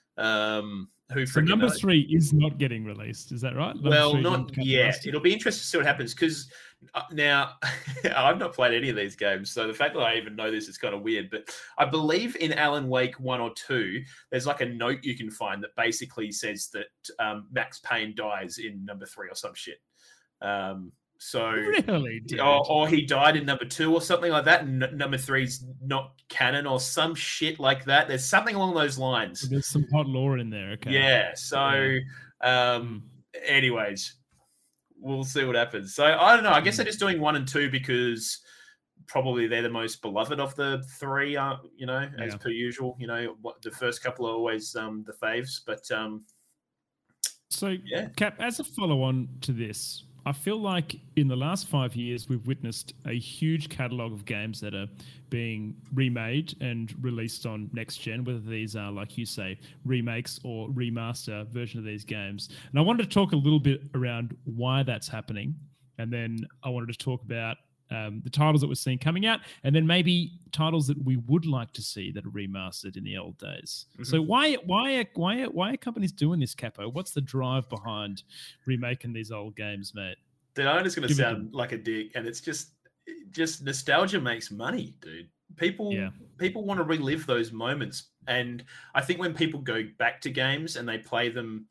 Um, who So freaking number knows? three is not getting released. Is that right? Number Well, three not didn't come yet. last year? It'll be interesting to see what happens, because uh, now I've not played any of these games, so the fact that I even know this is kind of weird. But I believe in Alan Wake one or two, there's like a note you can find that basically says that um, Max Payne dies in number three or some shit. Um, so Really? Dude? or, or he died in number two or something like that, and n- number three's not canon or some shit like that. There's something along those lines. There's some hot lore in there. Okay. Yeah. So, Yeah. um, anyways, we'll see what happens. So I don't know. I guess Mm. they're just doing one and two because probably they're the most beloved of the three. Uh, you know, as Yeah. per usual. You know, what the first couple are always um, the faves, but um, So, Yeah. Cap, as a follow on to this, I feel like in the last five years, we've witnessed a huge catalogue of games that are being remade and released on next gen, whether these are, like you say, remakes or remaster version of these games. And I wanted to talk a little bit around why that's happening. And then I wanted to talk about um, the titles that we're seeing coming out, and then maybe titles that we would like to see that are remastered in the old days. Mm-hmm. So why why are, why are, why are companies doing this, Capo? What's the drive behind remaking these old games, mate? Dude, I'm just going to Give it sound like a dick, and it's just, just nostalgia makes money, dude. People, Yeah. people want to relive those moments, and I think when people go back to games and they play them,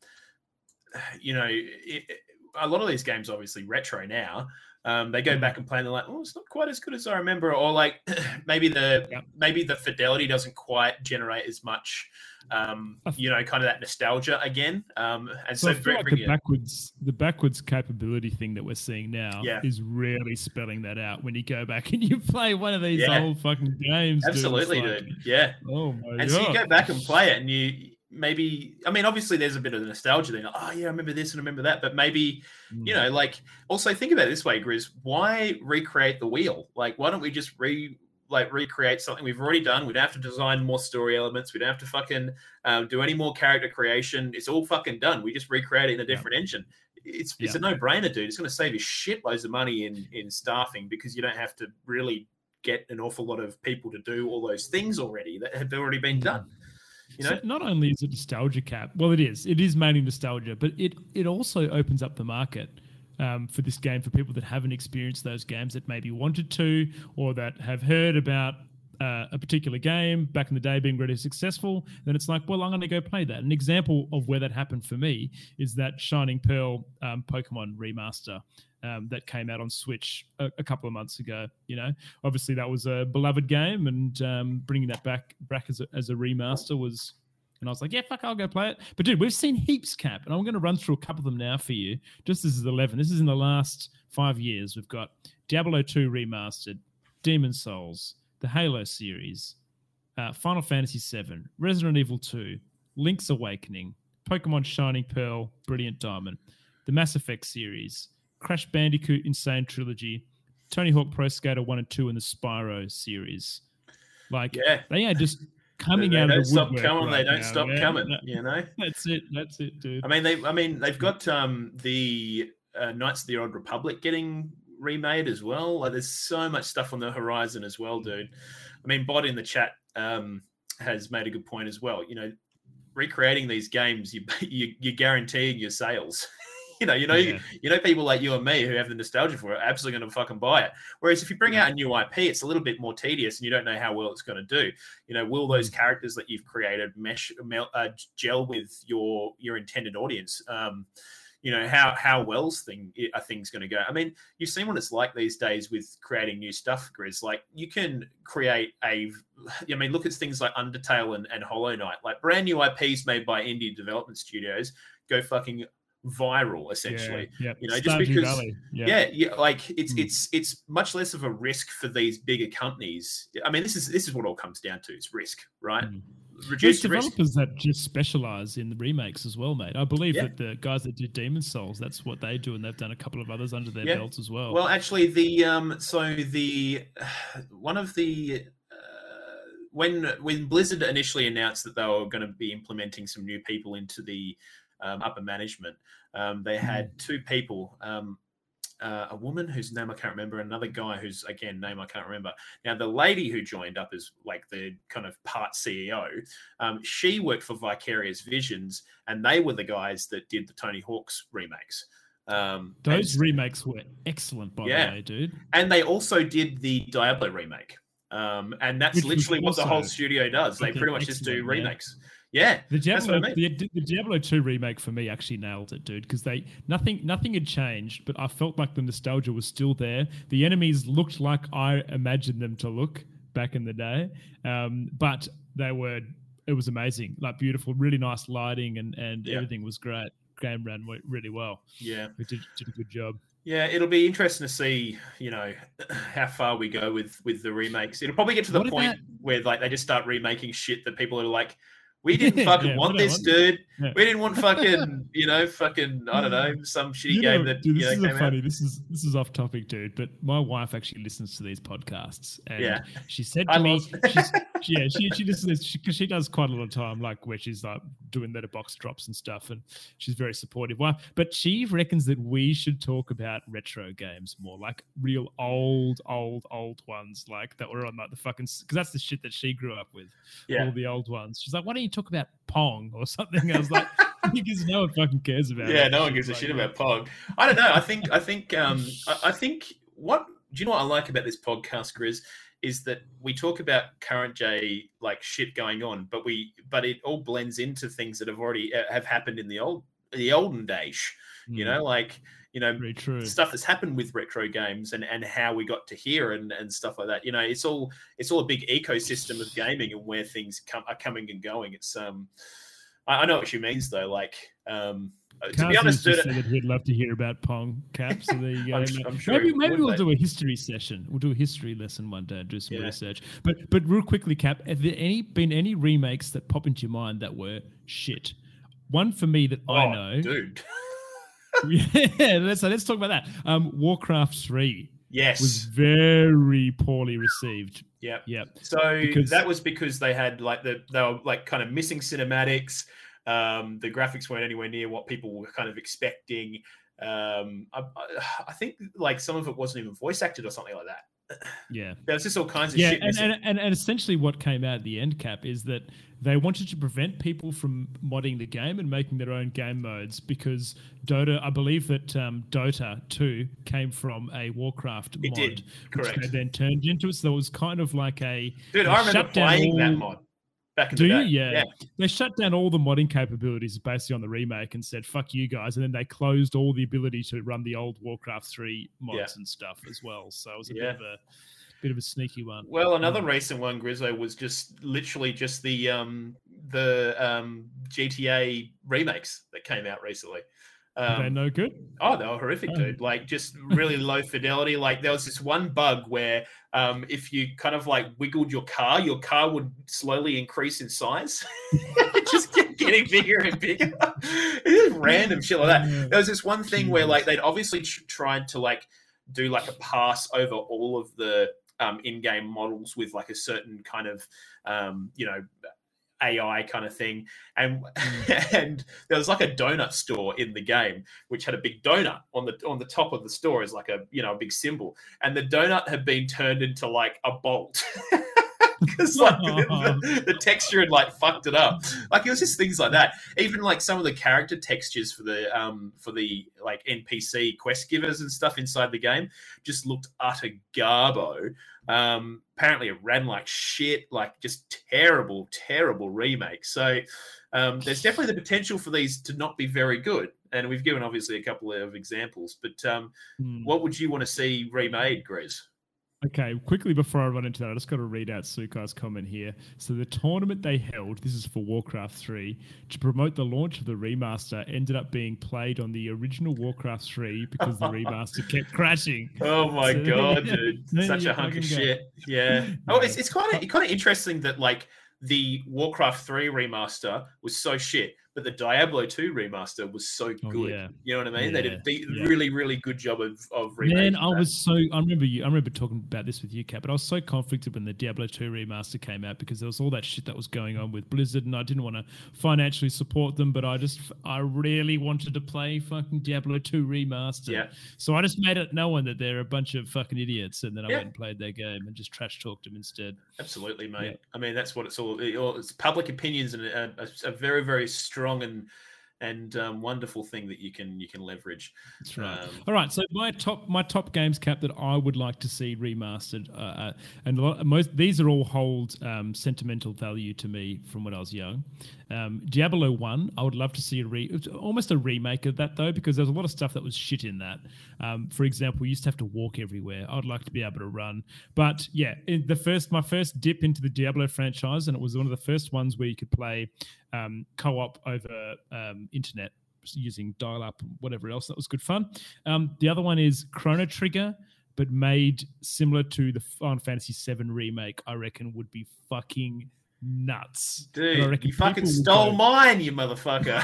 you know, it, a lot of these games obviously retro now. Um, they go Mm. back and play, and they're like, "Oh, it's not quite as good as I remember," or like maybe the Yep. maybe the fidelity doesn't quite generate as much. Um, you know, kind of that nostalgia again. Um, and So, so, I feel bring, like bring the it- backwards, the backwards capability thing that we're seeing now Yeah. is really spelling that out when you go back and you play one of these Yeah. old fucking games. dude. It's absolutely, like, dude. Yeah. Oh my And god! so you go back and play it, and you maybe, I mean, obviously there's a bit of nostalgia there. Like, oh yeah, I remember this and I remember that. But maybe, Mm. you know, like also think about it this way, Grizz. Why recreate the wheel? Like, why don't we just re like recreate something we've already done? We don't have to design more story elements. We don't have to fucking um, do any more character creation. It's all fucking done. We just recreate it in a different engine. It's it's Yeah. a no brainer, dude. It's going to save you shitloads of money in in staffing because you don't have to really get an awful lot of people to do all those things already that have already been done. You know, So not only is it nostalgia cap, well, it is. It is mainly nostalgia, but it it also opens up the market um, for this game for people that haven't experienced those games that maybe wanted to, or that have heard about uh, a particular game back in the day being really successful. Then it's like, well, I'm going to go play that. An example of where that happened for me is that Shining Pearl um, Pokemon remaster. Um, that came out on Switch a, a couple of months ago. You know, obviously that was a beloved game, and um, bringing that back back as a, as a remaster was. And I was like, yeah, fuck, I'll go play it. But dude, we've seen heaps, Cap, and I'm going to run through a couple of them now for you. Just this is eleven. This is in the last five years. We've got Diablo two remastered, Demon Souls, the Halo series, uh, Final Fantasy seven, Resident Evil two, Link's Awakening, Pokemon Shining Pearl, Brilliant Diamond, the Mass Effect series, Crash Bandicoot Insane Trilogy, Tony Hawk Pro Skater one and two, and the Spyro series. Like, yeah. they are just coming they out don't of the stop woodwork coming. right they don't now, stop man. coming. That- You know, That's it. That's it, dude. I mean, they, I mean, they've got um, the uh, Knights of the Old Republic getting remade as well. Like, there's so much stuff on the horizon as well, dude. I mean, Bot in the chat um, has made a good point as well. You know, recreating these games, you, you you're guaranteeing your sales. You know, you know, Yeah. you, you know, people like you and me who have the nostalgia for it are absolutely going to fucking buy it. Whereas if you bring out a new I P, it's a little bit more tedious, and you don't know how well it's going to do. You know, will those characters that you've created mesh, mel, uh, gel with your your intended audience? Um, you know, how how well's thing are things going to go? I mean, you've seen what it's like these days with creating new stuff, Grizz. Like, you can create a, I mean, look at things like Undertale and, and Hollow Knight, like brand new I Ps made by indie development studios go fucking viral, essentially. Yeah, yeah. You know, just Stardew because Valley, yeah. yeah, yeah, like it's Mm. it's it's much less of a risk for these bigger companies. I mean, this is this is what it all comes down to. It's risk, right? Mm. There's Reduce risk. developers that just specialize in the remakes as well, mate. I believe Yeah. that the guys that did Demon Souls, that's what they do, and they've done a couple of others under their Yeah. belts as well. Well, actually, the um, so the one of the uh, when when Blizzard initially announced that they were going to be implementing some new people into the um, upper management, um, they had two people. Um, Uh, a woman whose name I can't remember, another guy whose, again, name I can't remember. Now, the lady who joined up as like the kind of part C E O, um, she worked for Vicarious Visions, and they were the guys that did the Tony Hawk's remakes. Um, Those and, remakes were excellent, by Yeah. the way, dude. and they also did the Diablo remake. Um, and that's Which was literally what the whole also studio does. They fucking pretty much just do excellent, yeah. remakes. Yeah, The that's what I Diablo, mean. the, the Diablo two remake for me actually nailed it, dude, because they nothing nothing had changed, but I felt like the nostalgia was still there. The enemies looked like I imagined them to look back in the day, um, but they were it was amazing, like beautiful, really nice lighting, and and Yeah. everything was great. Game ran w- really well. Yeah. We did, did a good job. Yeah, it'll be interesting to see, you know, how far we go with with the remakes. It'll probably get to the What point about- where like they just start remaking shit that people are like, we didn't Yeah, fucking yeah, want what I this, want. dude. Yeah. We didn't want fucking, you know, fucking I don't know, some shitty You game know, that dude, you this know is a came funny. out. This is this is off topic, dude. But my wife actually listens to these podcasts, and Yeah. she said I to me, lost. she's, yeah, she she listens because she, she does quite a lot of time, like where she's like doing letterbox drops and stuff, and she's very supportive wife. But she reckons that we should talk about retro games more, like real old, old, old ones, like that were on like the fucking because that's the shit that she grew up with. Yeah. All the old ones. She's like, why don't you talk about Pong or something? I was like, because no one fucking cares about it. Yeah, no one gives a Like, shit yeah. about Pog. I don't know. I think I think um I, I think what do you know what I like about this podcast, Grizz, is that we talk about current J like shit going on, but we but it all blends into things that have already uh, have happened in the old the olden days. You Mm. know, like you know Very true. stuff that's happened with retro games and, and how we got to here and, and stuff like that. You know, it's all it's all a big ecosystem of gaming and where things come are coming and going. It's um I, I know what she means though. Like um to be Kaz honest, just dude, said that he'd love to hear about Pong Cap. So there you go. I'm, I'm sure maybe it maybe would, we'll mate. do a history session. We'll do a history lesson one day and do some Yeah. research. But but real quickly, Cap, have there any been any remakes that pop into your mind that were shit? One for me that I Oh, know. dude. Yeah, let's let's talk about that. Um, Warcraft three Yes. was very poorly received. Yeah. Yep. So Because- that was because they had like the they were like kind of missing cinematics. Um, the graphics weren't anywhere near what people were kind of expecting. Um, I, I, I think like some of it wasn't even voice acted or something like that. Yeah. There was just all kinds of Yeah, shit. and, missing. and, and, and essentially what came out at the end, Cap, is that they wanted to prevent people from modding the game and making their own game modes because Dota, I believe that um, Dota two came from a Warcraft It mod, did, which correct. they then turned into it. So it was kind of like a Dude, they I remember shut down playing that all- mod back in Do the you? day. Yeah. They shut down all the modding capabilities basically on the remake and said, fuck you guys. And then they closed all the ability to run the old Warcraft three mods Yeah. and stuff as well. So it was a Yeah. bit of a bit of a sneaky one. Well, another Mm. recent one, Grizzo, was just literally just the um, the um, G T A remakes that came out recently. Are they Um, no good? Oh, they were horrific, Oh. dude. Like just really low fidelity. Like there was this one bug where um, if you kind of like wiggled your car, your car would slowly increase in size. It just kept getting bigger and bigger. It was random shit like that. There was this one thing where like they'd obviously tr- tried to like do like a pass over all of the um, in-game models with like a certain kind of um, you know A I kind of thing, and and there was like a donut store in the game which had a big donut on the on the top of the store as like a you know a big symbol, and the donut had been turned into like a bolt because like the, the texture had like fucked it up. Like it was just things like that. Even like some of the character textures for the um for the like N P C quest givers and stuff inside the game just looked utter garbo. Um, apparently it ran like shit, like just terrible, terrible remake. So um, there's definitely the potential for these to not be very good. And we've given obviously a couple of examples, but um, Hmm. what would you want to see remade, Grizz? Okay, quickly before I run into that, I just got to read out Sukai's comment here. So the tournament they held, this is for Warcraft three, to promote the launch of the remaster ended up being played on the original Warcraft three because the remaster kept crashing. Oh my So- god, dude! There Such you a hunk of fucking go. shit. Yeah. Oh, Yeah. it's it's kind of kind of interesting that like the Warcraft three remaster was so shit, but the Diablo two remaster was so Oh, good. yeah. You know what I mean? They did a Yeah, de- yeah. really, really good job of of remaking Man, I that. was so I remember you I remember talking about this with you, Cap, but I was so conflicted when the Diablo two remaster came out because there was all that shit that was going on with Blizzard and I didn't want to financially support them, but I just I really wanted to play fucking Diablo two remaster. Yeah. So I just made it known that they're a bunch of fucking idiots and then I Yeah. went and played their game and just trash talked them instead. Absolutely, mate. Yeah. I mean, that's what it's all. it- all- It's public opinions and a, a, a very, very strong and and um, wonderful thing that you can you can leverage. That's right. Um, All right. So my top my top games, Cap, that I would like to see remastered, uh, uh, and a lot, most these are all hold um, sentimental value to me from when I was young. Um, Diablo one, I would love to see a re, it's almost a remake of that though, because there's a lot of stuff that was shit in that. Um, for example, we used to have to walk everywhere. I'd like to be able to run, but yeah, in the first my first dip into the Diablo franchise, and it was one of the first ones where you could play um, co-op over um, internet using dial-up, whatever else. That was good fun. Um, the other one is Chrono Trigger, but made similar to the Final Fantasy seven remake. I reckon would be fucking nuts. And I Dude, reckon you fucking people would stole go- mine, you motherfucker.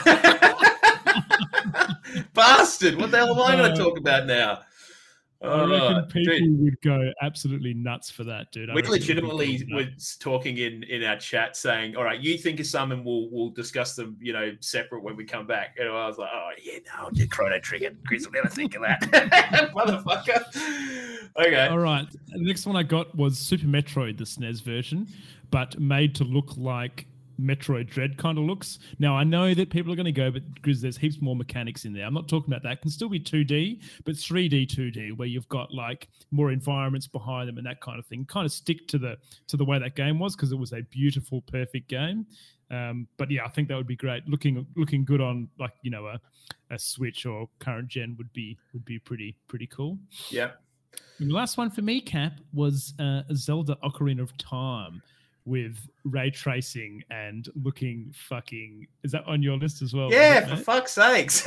Bastard. What the hell am I going Uh, to talk about now? I Oh, reckon people dude, would go absolutely nuts for that, dude. I we reckon it would be legitimately cool. were talking in, in our chat saying, all right, you think of some and we'll, we'll discuss them, you know, separate when we come back. And I was like, oh, yeah, no, you're Chrono Trigger. Chris will never think of that. Motherfucker. Okay. All right. The next one I got was Super Metroid, the S N E S version, but made to look like Metroid Dread kind of looks. Now, I know that people are going to go, but because there's heaps more mechanics in there. I'm not talking about that. It can still be two D, but three D, two D, where you've got like more environments behind them and that kind of thing. Kind of stick to the to the way that game was, because it was a beautiful, perfect game. Um, but yeah, I think that would be great. Looking looking good on like, you know, a, a Switch or current gen would be would be pretty pretty cool. Yeah. And the last one for me, Cap, was uh, Zelda Ocarina of Time with ray tracing and looking fucking. Is that on your list as well? Yeah, for fuck's sakes.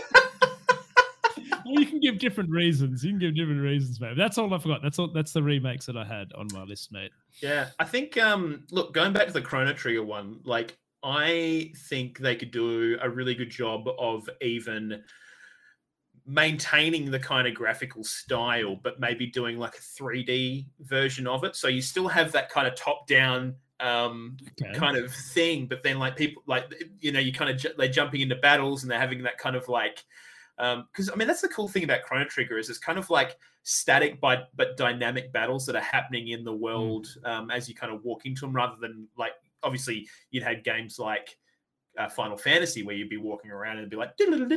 Well, you can give different reasons. You can give different reasons, mate. That's all I forgot. That's all. That's the remakes that I had on my list, mate. Yeah, I think. Um, look, going back to the Chrono Trigger one, like I think they could do a really good job of even maintaining the kind of graphical style, but maybe doing like a three D version of it. So you still have that kind of top-down um, okay. kind of thing, but then like people, like you know, you kind of ju- they're jumping into battles and they're having that kind of like. Because, um, I mean, that's the cool thing about Chrono Trigger is it's kind of like static but, but dynamic battles that are happening in the world mm. um, as you kind of walk into them, rather than like, obviously, you'd had games like uh, Final Fantasy where you'd be walking around and it'd be like, and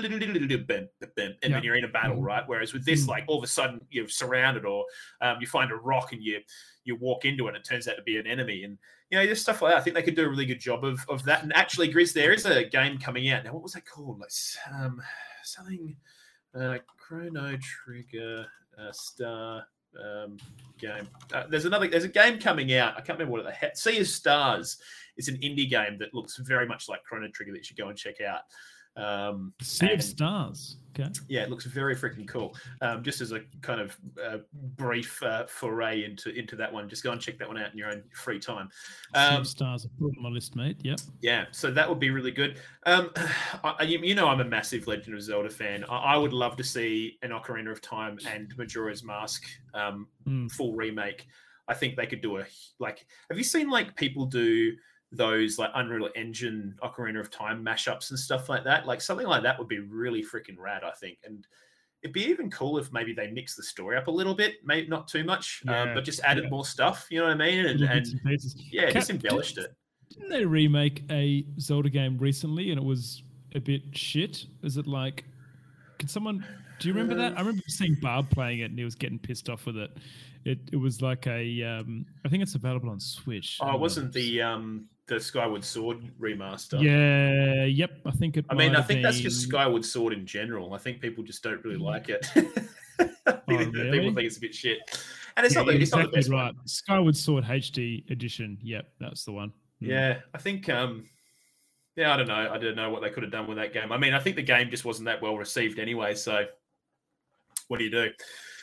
then yeah. you're in a battle, right? Whereas with this, like, all of a sudden you're surrounded, or um, you find a rock and you you walk into it and it turns out to be an enemy. And, you know, just stuff like that. I think they could do a really good job of, of that. And actually, Grizz, there is a game coming out. Now, what was that called? Let's... Um, Something uh, Chrono Trigger uh, Star um, game. Uh, there's another. There's a game coming out. I can't remember what it is. Sea of Stars. It's an indie game that looks very much like Chrono Trigger that you should go and check out. Um, Sea and, of Stars. Okay. Yeah, it looks very freaking cool. Um, just as a kind of uh, brief uh, foray into into that one, just go and check that one out in your own free time. Um, sea of Stars. I put it on my list, mate. Yep. Yeah, so that would be really good. Um, I, you, you know, I'm a massive Legend of Zelda fan. I, I would love to see an Ocarina of Time and Majora's Mask um, mm. full remake. I think they could do a like. Have you seen like people do those like Unreal Engine Ocarina of Time mashups and stuff like that? Like something like that would be really freaking rad, I think. And it'd be even cool if maybe they mix the story up a little bit, maybe not too much, yeah, um, but just added yeah. more stuff. You know what I mean? And, and yeah, just embellished did, it. Didn't they remake a Zelda game recently and it was a bit shit? Is it like, can someone, do you remember that? I remember seeing Barb playing it and he was getting pissed off with it. It it was like a, um, I think it's available on Switch. Oh, it wasn't the um, the Skyward Sword remaster? Yeah, yep. I think it. I mean, I think been... that's just Skyward Sword in general. I think people just don't really like it. oh, really? People think it's a bit shit, and it's yeah, not. It's exactly not the best right. one. Skyward Sword H D edition. Yep, that's the one. Mm. Yeah, I think. Um, yeah, I don't know. I don't know what they could have done with that game. I mean, I think the game just wasn't that well received anyway. So, what do you do?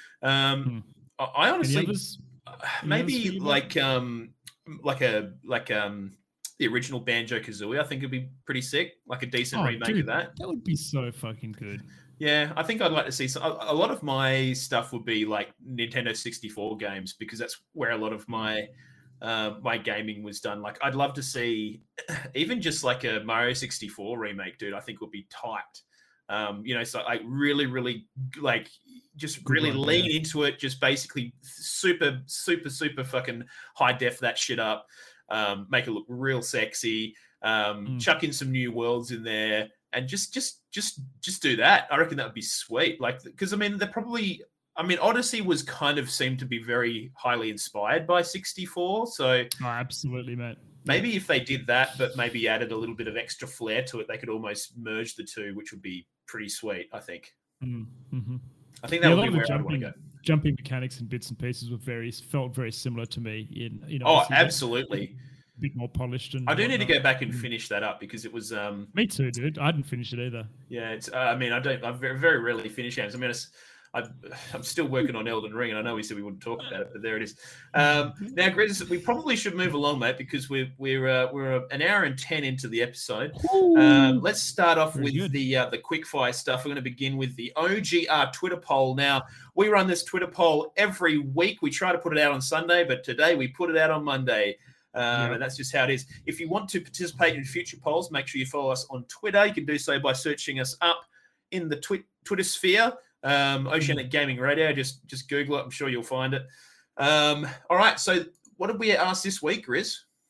Um, hmm. I, I honestly, uh, maybe like um, like a like um. the original Banjo-Kazooie, I think it'd be pretty sick, like a decent oh, remake dude, of that. That would be so fucking good. Yeah, I think I'd like to see some. A, a lot of my stuff would be like Nintendo sixty-four games because that's where a lot of my uh, my gaming was done. Like, I'd love to see even just like a Mario sixty-four remake, dude. I think would be tight. Um, you know, so like really, really like just really one, lean yeah. into it. Just basically super, super, super fucking high def that shit up. Um, make it look real sexy. Um, mm. Chuck in some new worlds in there, and just, just, just, just do that. I reckon that would be sweet. Like, because I mean, they're probably. I mean, Odyssey was kind of seemed to be very highly inspired by sixty-four. So, oh, absolutely, mate. Maybe if they did that, but maybe added a little bit of extra flair to it, they could almost merge the two, which would be pretty sweet. I think. Mm-hmm. I think that yeah, would be where jumping, I want to go. Jumping mechanics and bits and pieces were very felt very similar to me. In you know, oh, absolutely. A bit more polished. And I do whatnot. need to go back and finish that up because it was. Um, me too, dude. I didn't finish it either. Yeah, it's. Uh, I mean, I don't. I very, very rarely finish games. I mean, it's, I, I'm still working on Elden Ring, and I know we said we wouldn't talk about it, but there it is. Um, now, Grizz, we probably should move along, mate, because we're we're uh, we're an hour and ten into the episode. Um, let's start off Very with good. the uh, the quickfire stuff. We're going to begin with the O G R Twitter poll. Now, we run this Twitter poll every week. We try to put it out on Sunday, but today we put it out on Monday. Um, yeah. And that's just how it is. If you want to participate in future polls, make sure you follow us on Twitter. You can do so by searching us up in the twi- Twitter sphere. Um, Oceanic Gaming Radio, just just Google it. I'm sure you'll find it. Um, all right, so what did we ask this week, Grizz?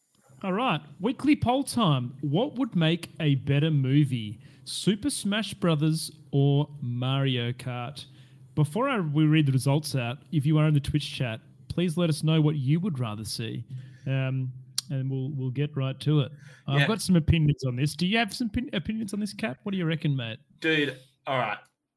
All right. Weekly poll time. What would make a better movie? Super Smash Brothers or Mario Kart? Before I, we read the results out, if you are in the Twitch chat, please let us know what you would rather see. Um, and we'll we'll get right to it. I've Yeah. got some opinions on this. Do you have some pin- opinions on this, Cap? What do you reckon, mate? Dude, all right.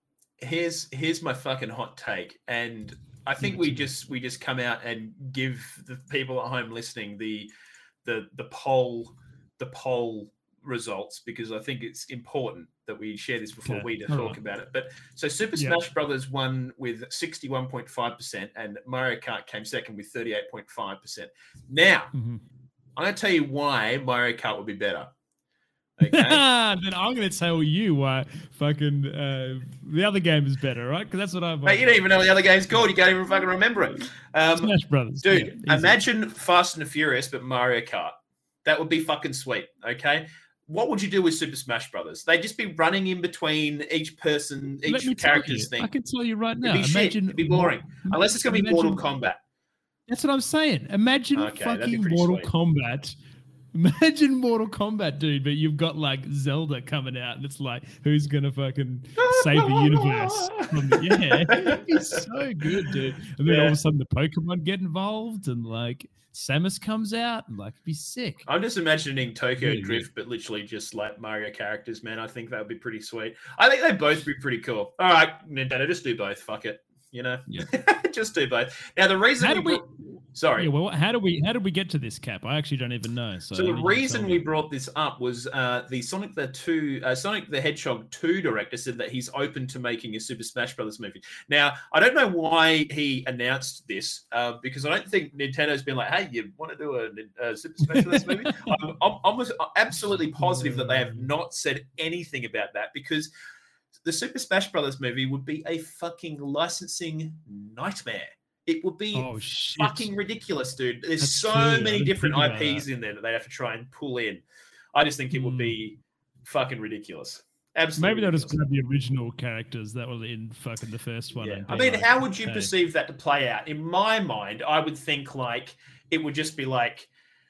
Here's here's my fucking hot take. And I think we just we just come out and give the people at home listening the the the poll the poll results, because I think it's important that we share this before Okay. we All talk right. about it. But so Super Yeah. Smash Brothers won with sixty-one point five percent and Mario Kart came second with thirty-eight point five percent. Now, Mhm. I'm going to tell you why Mario Kart would be better. Okay. then I'm going to tell you why fucking uh, the other game is better, right? Because that's what I've. Mate, you don't even know what the other game's called. You can't even fucking remember it. Um, Smash Brothers, Dude, yeah, easy. imagine Fast and the Furious, but Mario Kart. That would be fucking sweet, okay? What would you do with Super Smash Brothers? They'd just be running in between each person, Let each me tell character's you, thing. I can tell you right now. It'd be shit. Imagine It'd be boring. Unless it's going to be imagine- Mortal Kombat. That's what I'm saying. Imagine Okay, that'd be fucking pretty Mortal sweet. Kombat. Imagine Mortal Kombat, dude, but you've got like Zelda coming out, and it's like, who's gonna fucking save the universe? From the, yeah, it'd be so good, dude. And then all of Yeah. a sudden, the Pokemon get involved, and like Samus comes out, and like, it'd be sick. I'm just imagining Tokyo Really Drift, but literally just like Mario characters, man. I think that would be pretty sweet. I think they'd both be pretty cool. All right, Nintendo, just do both. Fuck it. You know? Yeah. just do both. Now, the reason How we... do we? brought- Sorry. Yeah, well, how do we? How did we get to this, Cap? I actually don't even know. So, So I the need you to reason tell we me. brought this up was uh, the Sonic the Two, uh, Sonic the Hedgehog two director said that he's open to making a Super Smash Brothers movie. Now, I don't know why he announced this, uh, because I don't think Nintendo's been like, "Hey, you want to do a, a Super Smash Brothers movie?" I'm, I'm almost absolutely positive that they have not said anything about that, because the Super Smash Brothers movie would be a fucking licensing nightmare. It would be Oh shit! fucking ridiculous, dude. There's That's so true. I many didn't different think about I Ps in there that they have to try and pull in. I just think it would Hmm. be fucking ridiculous. Absolutely. Maybe they'll just ridiculous. grab the original characters that were in fucking the first one. Yeah. and I be mean, like, how would you hey. perceive that to play out? In my mind, I would think like it would just be like,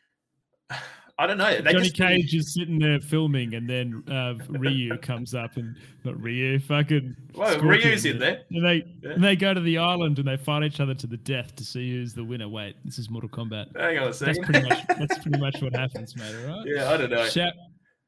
I don't know. They Johnny just Cage is sitting there filming, and then uh, Ryu comes up, and not Ryu, fucking Well, Scorpion, Ryu's in there. and they Yeah. and they go to the island and they fight each other to the death to see who's the winner. Wait, this is Mortal Kombat. Hang on a That's second. pretty much that's pretty much what happens, mate. All right. yeah, I don't know. Shout,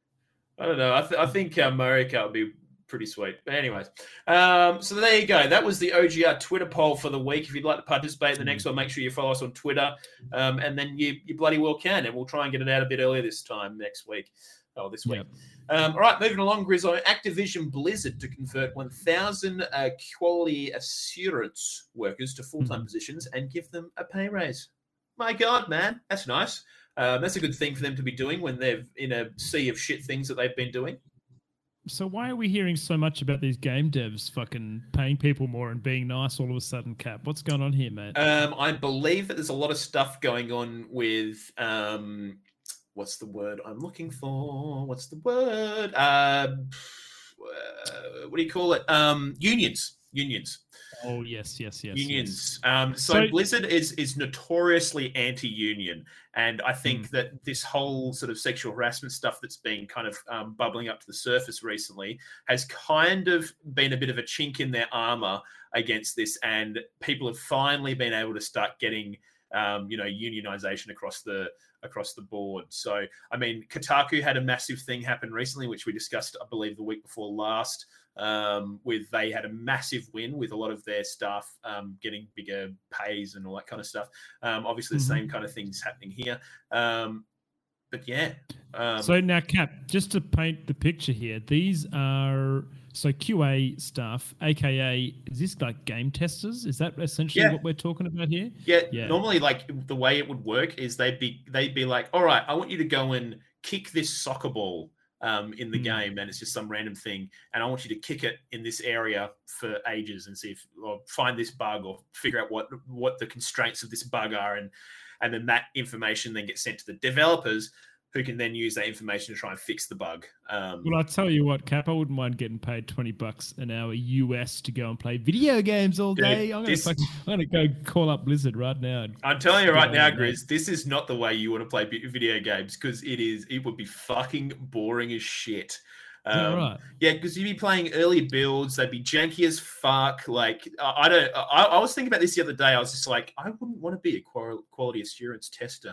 I don't know. I, th- I think uh, Mario Kart would be pretty sweet. But anyways, um, so there you go. That was the O G R Twitter poll for the week. If you'd like to participate in the next one, make sure you follow us on Twitter, um, and then you, you bloody well can, and we'll try and get it out a bit earlier this time next week. Oh, this week. Yep. Um, all right, moving along, Grizzo. Activision Blizzard to convert one thousand uh, quality assurance workers to full-time Mhm. positions and give them a pay raise. My God, man, that's nice. Um, that's a good thing for them to be doing when they're in a sea of shit things that they've been doing. So why are we hearing so much about these game devs fucking paying people more and being nice all of a sudden, Cap? What's going on here, mate? Um, I believe that there's a lot of stuff going on with um, what's the word I'm looking for? What's the word? Uh, uh, what do you call it? Um, unions. Unions. oh yes, yes, yes. yes. unions. Um, so, So- Blizzard is is notoriously anti-union, and I think Mm. that this whole sort of sexual harassment stuff that's been kind of um, bubbling up to the surface recently has kind of been a bit of a chink in their armor against this, and people have finally been able to start getting um, you know unionization across the across the board. So, I mean, Kotaku had a massive thing happen recently, which we discussed, I believe, the week before last. Um, with they had a massive win with a lot of their staff um, getting bigger pays and all that kind of stuff. Um, obviously, the Mhm. same kind of things happening here. Um, but yeah. Um, So now, Cap, just to paint the picture here, these are so Q A staff, aka is this like game testers? Is that essentially Yeah. what we're talking about here? yeah, yeah. normally, like the way it would work is they'd be they'd be like, all right, I want you to go and kick this soccer ball um, in the Hmm. game, and it's just some random thing, and I want you to kick it in this area for ages and see if or find this bug or figure out what what the constraints of this bug are, and and then that information then gets sent to the developers. who can then use that information to try and fix the bug. Um, Well, I tell you what, Cap, I wouldn't mind getting paid twenty bucks an hour U S to go and play video games all Dude, day. I'm gonna, this- fucking, I'm gonna go call up Blizzard right now. and- I'm telling you Get right on now, it, mate. Grizz, this is not the way you want to play vi- video games because it is. It would be fucking boring as shit. Is that Um, right? Yeah, because you'd be playing early builds. They'd be janky as fuck. Like I I don't. I, I was thinking about this the other day. I was just like, I wouldn't want to be a qual- quality assurance tester.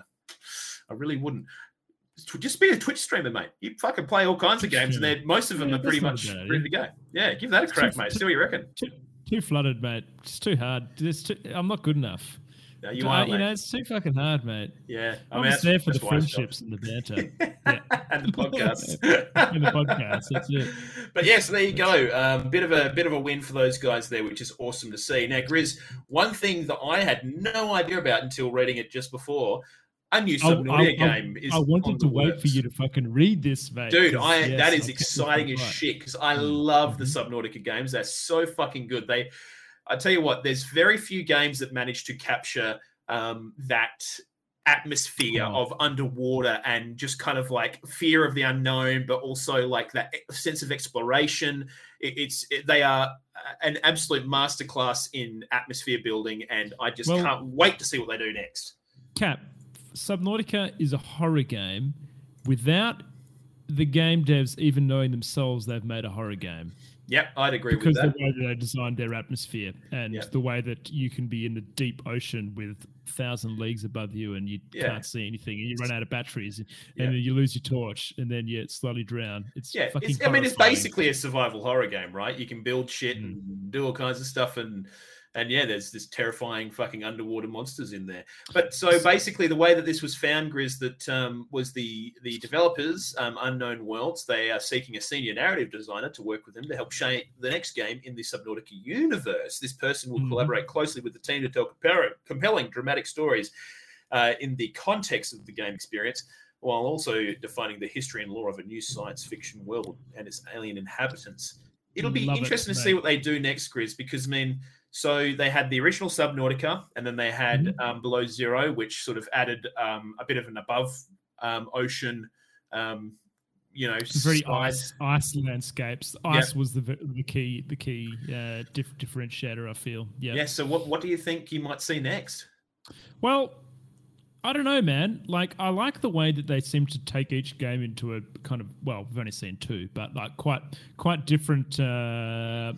I really wouldn't. Just be a Twitch streamer, mate. You fucking play all kinds of Twitch games, and streamer. then most of them Yeah, are pretty that's much not a bad ready to go. Yeah, give that a It's crack, too- mate. See what you reckon. Too, too flooded, mate. It's too hard. It's too, I'm not good enough. No, you Uh, are, you mate. know, it's too fucking hard, mate. Yeah, I I'm mean, just that's- there for the that's why I stopped. friendships and the banter. Yeah. and the podcast. And the podcast, that's it. But yes, there you go. Um, bit of a bit of a win for those guys there, which is awesome to see. Now, Grizz, one thing that I had no idea about until reading it just before, a new I, Subnautica I- I- game is. I on wanted to the wait works. for you to fucking read this, mate. Dude, 'cause, I yes, that is I'll get exciting this as right. shit because I Mm. love the Mhm. Subnautica games. They're so fucking good. They, I tell you what, there's very few games that manage to capture um, that atmosphere Oh. of underwater and just kind of like fear of the unknown, but also like that sense of exploration. It, it's it, they are an absolute masterclass in atmosphere building, and I just Well- can't wait to see what they do next. Cap, Subnautica is a horror game without the game devs even knowing themselves they've made a horror game. Yep, I'd agree Because with the that. way that they designed their atmosphere and Yeah. the way that you can be in the deep ocean with thousand leagues above you and you Yeah. can't see anything and you run out of batteries and Yeah. then you lose your torch and then you slowly drown. It's Yeah, fucking it's, I mean, it's horrifying. basically a survival horror game, right? You can build shit Mm. and do all kinds of stuff, and and yeah, there's this terrifying fucking underwater monsters in there. But so basically, the way that this was found, Grizz, that um, was the the developers, um, Unknown Worlds, they are seeking a senior narrative designer to work with them to help shape the next game in the Subnautica universe. This person will Mhm. collaborate closely with the team to tell compar- compelling, dramatic stories uh, in the context of the game experience, while also defining the history and lore of a new science fiction world and its alien inhabitants. It'll be Love it, interesting to mate. see what they do next, Grizz, because I mean, so they had the original Subnautica, and then they had Mhm. um, Below Zero, which sort of added um, a bit of an above um, ocean, um, you know, It's very side. ice, ice landscapes. Ice was the v- the key the key uh, dif- differentiator. I feel. Yeah. Yeah. So what what do you think you might see next? Well, I don't know, man. Like, I like the way that they seem to take each game into a kind of, well, we've only seen two, but like quite quite different uh,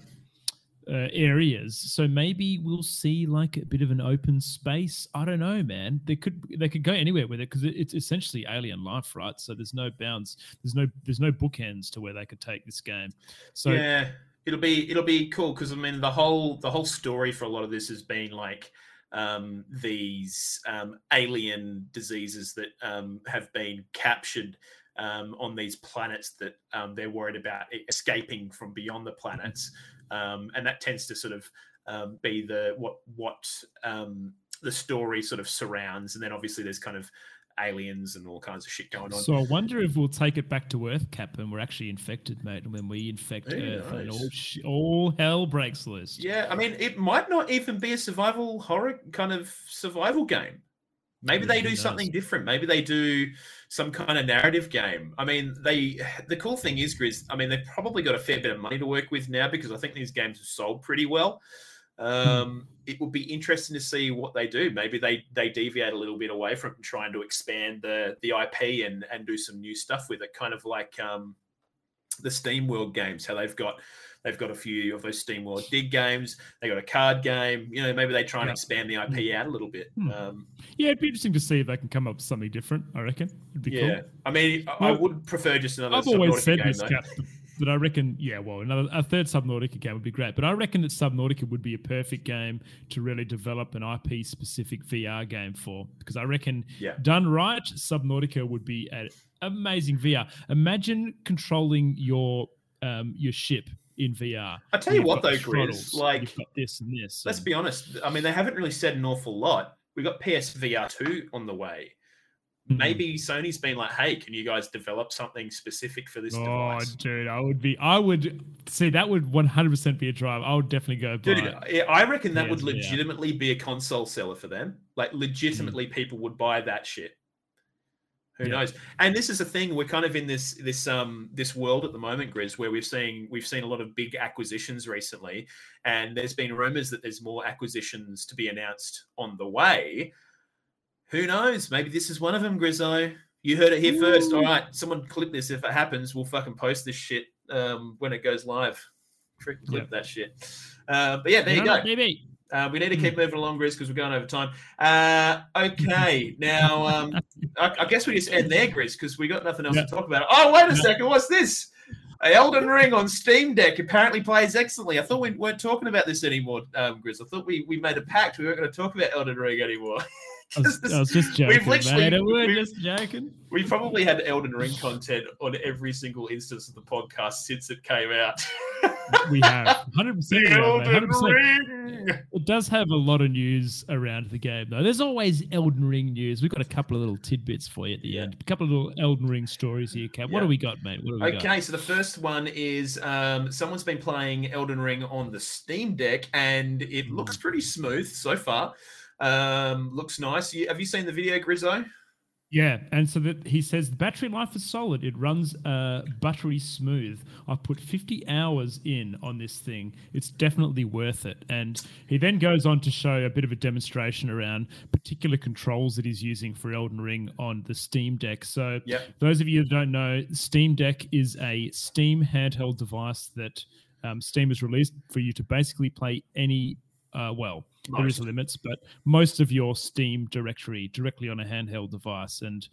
uh, areas. So maybe we'll see like a bit of an open space. I don't know, man. They could they could go anywhere with it because it, it's essentially alien life, right? So there's no bounds. There's no there's no bookends to where they could take this game. So yeah, it'll be it'll be cool because I mean the whole the whole story for a lot of this has been like um, these um, alien diseases that um, have been captured um, on these planets that um, they're worried about escaping from beyond the planets, um, and that tends to sort of um, be the what what um, the story sort of surrounds, and then obviously there's kind of aliens and all kinds of shit going on. So I wonder if we'll take it back to Earth, Cap, and we're actually infected, mate. And when we infect Who Earth, and knows? all sh- all hell breaks loose. Yeah, I mean, it might not even be a survival horror kind of survival game. Maybe Yeah, they who do knows? something different. Maybe they do some kind of narrative game. I mean, they. The cool thing is, Grizz, I mean, they've probably got a fair bit of money to work with now because I think these games have sold pretty well. Um, it will be interesting to see what they do. Maybe they they deviate a little bit away from trying to expand the the I P and and do some new stuff with it, kind of like um, the Steam World games. How they've got they've got a few of those Steam World Dig games. They got a card game. You know, maybe they try and Yeah. expand the I P out a little bit. Hmm. Um, Yeah, it'd be interesting to see if they can come up with something different. I reckon it'd be yeah, cool. I mean, I, I Well, would prefer just another. I've always Subnautica said game, this, though. Cap, but I reckon, yeah, well, another a third Subnautica game would be great. But I reckon that Subnautica would be a perfect game to really develop an I P specific V R game for, because I reckon Yeah. done right, Subnautica would be an amazing V R. Imagine controlling your um your ship in V R. I tell you You've what, got though, the Grizz, throttles, like, you've got this and this. Let's and- be honest. I mean, they haven't really said an awful lot. We got P S V R two on the way. Mhm. Maybe Sony's been like, "Hey, can you guys develop something specific for this Oh, device?" dude, I would be. I would see that would one hundred percent be a drive. I would definitely go buy Dude, it. I- I reckon that would P S V R. legitimately be a console seller for them. Like, legitimately, Mm. people would buy that shit. Who Yeah. knows? And this is a thing. We're kind of in this this um this world at the moment, Grizz, where we've seen we've seen a lot of big acquisitions recently, and there's been rumors that there's more acquisitions to be announced on the way. Who knows? Maybe this is one of them, Grizzo. You heard it here Ooh. first. All right, someone clip this. If it happens, we'll fucking post this shit um, when it goes live. Freaking clip yep. that shit. Uh, but yeah, there you go. Maybe. Uh, we need to keep moving along, Grizz, because we're going over time. Uh, okay, now um, I, I guess we just end there, Grizz, because we got nothing else yeah. to talk about. Oh, wait a yeah. second, what's this? Elden Ring on Steam Deck apparently plays excellently. I thought we weren't talking about this anymore, um, Grizz. I thought we, we made a pact. We weren't going to talk about Elden Ring anymore. I was, I was just joking, we've literally, mate. We're just joking. We probably had Elden Ring content on every single instance of the podcast since it came out. We have one hundred percent. Elden one hundred percent. Ring. It does have a lot of news around the game, though. There's always Elden Ring news. We've got a couple of little tidbits for you at the yeah. end. A couple of little Elden Ring stories here, Cap. What yeah. do we got, mate? What do we okay, got? so the first one is um, someone's been playing Elden Ring on the Steam Deck, and it mm. looks pretty smooth so far. Um, looks nice. You, have you seen the video, Grizzo? Yeah, and so that he says the battery life is solid. It runs uh, buttery smooth. I've put fifty hours in on this thing. It's definitely worth it. And he then goes on to show a bit of a demonstration around particular controls that he's using for Elden Ring on the Steam Deck. So yep. those of you that don't know, Steam Deck is a Steam handheld device that um, Steam has released for you to basically play any Uh, well, most. There is limits, but most of your Steam directory directly on a handheld device. And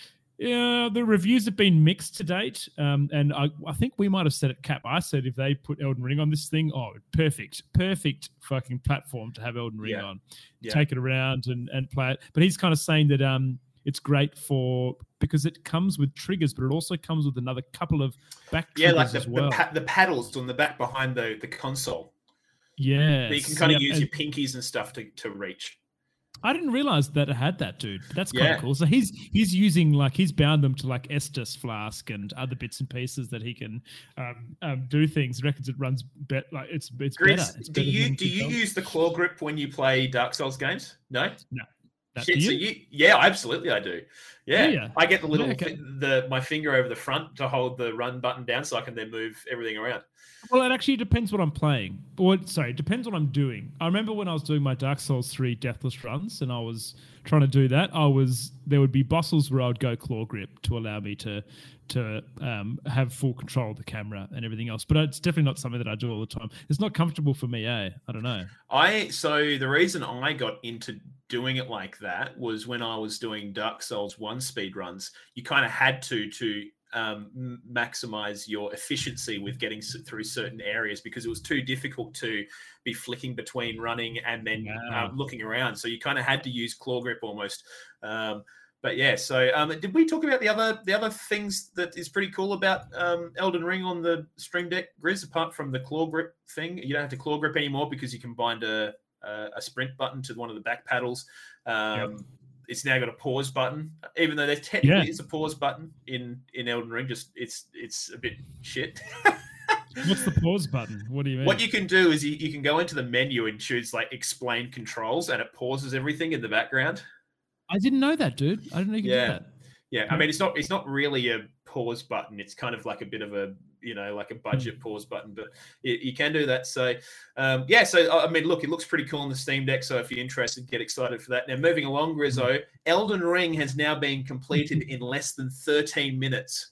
yeah, the reviews have been mixed to date. Um, and I, I think we might have said it, Cap. I said if they put Elden Ring on this thing, oh, perfect, perfect fucking platform to have Elden Ring yeah. on. Yeah. Take it around and, and play it. But he's kind of saying that um, it's great for because it comes with triggers, but it also comes with another couple of back triggers yeah, like the, as well. the, pa- the paddles on the back behind the, the console. Yeah, you can kind of use your pinkies and stuff to, to reach. I didn't realize that it had that, dude. That's kind yeah. of cool. So he's he's using like he's bound them to like Estus Flask and other bits and pieces that he can um, um, do things. Reckons it runs bet like it's it's Grizz, better. It's do better you do you control. use the claw grip when you play Dark Souls games? No, no. That, Shit, you? So you, yeah, absolutely, I do. Yeah, yeah. I get the little yeah, okay. the my finger over the front to hold the run button down, so I can then move everything around. Well, it actually depends what I'm playing. Or sorry, it depends what I'm doing. I remember when I was doing my Dark Souls three Deathless runs, and I was trying to do that. I was there would be bosses where I would go claw grip to allow me to to um, have full control of the camera and everything else. But it's definitely not something that I do all the time. It's not comfortable for me, eh? I don't know. I so the reason I got into doing it like that was when I was doing Dark Souls one speed runs. You kind of had to to um, maximize your efficiency with getting through certain areas because it was too difficult to be flicking between running and then wow. uh, looking around. So you kind of had to use claw grip almost. Um, But yeah, so um, did we talk about the other the other things that is pretty cool about um, Elden Ring on the Stream Deck, Grizz? Apart from the claw grip thing, you don't have to claw grip anymore because you can bind a a, a sprint button to one of the back paddles. Um, yep. It's now got a pause button, even though there technically yeah. is a pause button in, in Elden Ring. Just it's it's a bit shit. What's the pause button? What do you mean? What you can do is you, you can go into the menu and choose like explain controls, and it pauses everything in the background. I didn't know that, dude. I didn't know you could yeah. do that. Yeah, I mean, it's not it's not really a pause button. It's kind of like a bit of a, you know, like a budget mm. pause button, but you, you can do that. So, um, yeah, so, I mean, look, it looks pretty cool on the Steam Deck. So if you're interested, get excited for that. Now, moving along, Grizzo, mm. Elden Ring has now been completed in less than thirteen minutes.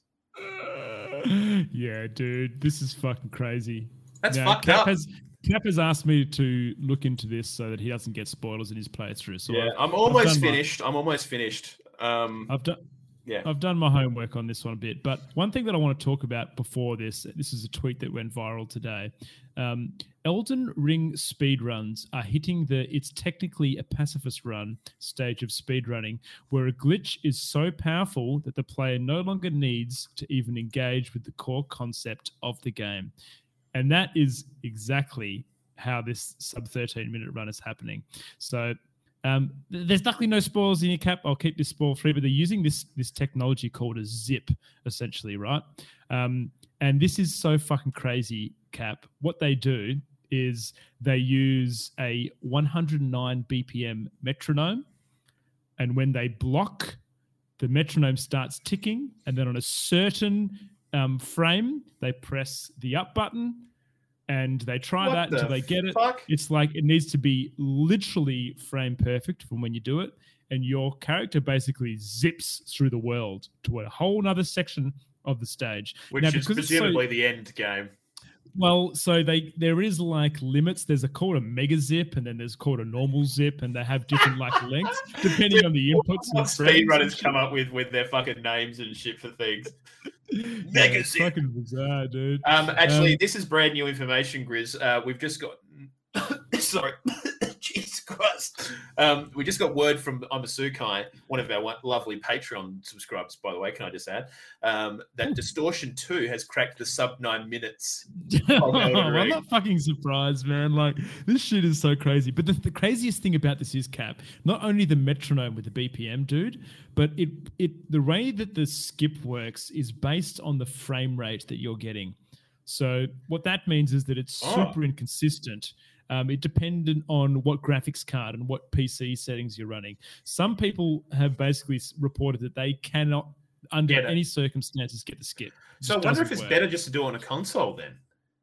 Yeah, dude, this is fucking crazy. That's now, fucked Cap up. Has, Cap has asked me to look into this so that he doesn't get spoilers in his playthrough. So yeah, I've, I'm almost I've finished. My, I'm almost finished. Um, I've done. Yeah, I've done my homework on this one a bit, but one thing that I want to talk about before this, this is a tweet that went viral today. Um, Elden Ring speedruns are hitting the it's technically a pacifist run stage of speedrunning, where a glitch is so powerful that the player no longer needs to even engage with the core concept of the game. And that is exactly how this sub thirteen minute run is happening. So Um, there's luckily no spoilers in your Cap. I'll keep this spoil free, but they're using this this technology called a zip, essentially, right? Um, and this is so fucking crazy, Cap. What they do is they use a one hundred nine B P M metronome, and when they block the metronome starts ticking, and then on a certain um, frame, they press the up button, and they try What that the until they get it. fuck? It's like it needs to be literally frame perfect from when you do it, and your character basically zips through the world to a whole nother section of the stage. Which Now, is because it's so- presumably the end game. Well, so they there is like limits. There's a called a mega zip, and then there's called a normal zip, and they have different like lengths depending on the inputs. What and frames and speedrunners shit. come up with with their fucking names and shit for things. Yeah, Mega it's zip. fucking bizarre, dude. Um, actually, Um, this is brand new information, Grizz. Uh, we've just got. Sorry, Jesus Christ. Um, we just got word from Amasukai, one of our one- lovely Patreon subscribers, by the way. Can I just add um, that Distortion Two has cracked the sub nine minutes. Elden I'm Ring. not fucking surprised, man. Like this shit is so crazy. But the, the craziest thing about this is Cap. Not only the metronome with the B P M, dude, but it it the way that the skip works is based on the frame rate that you're getting. So what that means is that it's Oh. super inconsistent. Um, it dependent on what graphics card and what P C settings you're running. Some people have basically s- reported that they cannot, under Get it. any circumstances, get the skip. It So I just wonder if doesn't it's work. better just to do it on a console then.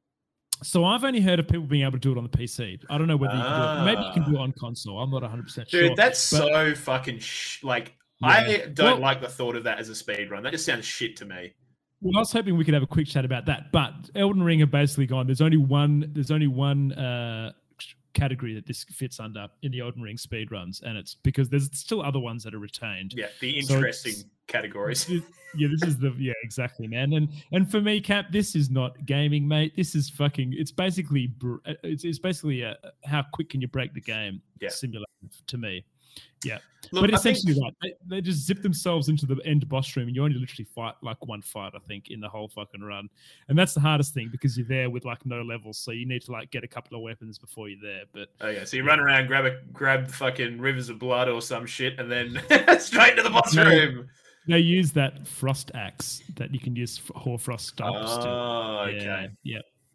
So I've only heard of people being able to do it on the P C. I don't know whether you can do it. Maybe you can do it Ah. on console. I'm not one hundred percent Dude, sure. that's But- so fucking sh- like. Yeah. I don't Well- like the thought of that as a speed run. That just sounds shit to me. Well, I was hoping we could have a quick chat about that. But Elden Ring have basically gone. There's only one. There's only one uh, category that this fits under in the Elden Ring speedruns, and it's because there's still other ones that are retained. Yeah, the So interesting it's- categories. This- yeah, this is the yeah exactly, man. And and for me, Cap, this is not gaming, mate. This is fucking. It's basically br- it's, it's basically a, how quick can you break the game Yeah. simulator to me. Yeah, Look, but I think- essentially, right, they, they just zip themselves into the end boss room, and you only literally fight like one fight, I think, in the whole fucking run, and that's the hardest thing because you're there with like no levels, so you need to like get a couple of weapons before you're there. But Oh yeah, so you run around, grab a grab fucking rivers of blood or some shit, and then straight to the boss No. room. they use that frost axe that you can use for Hoarfrost stumps. to, Oh, okay, yeah, yeah.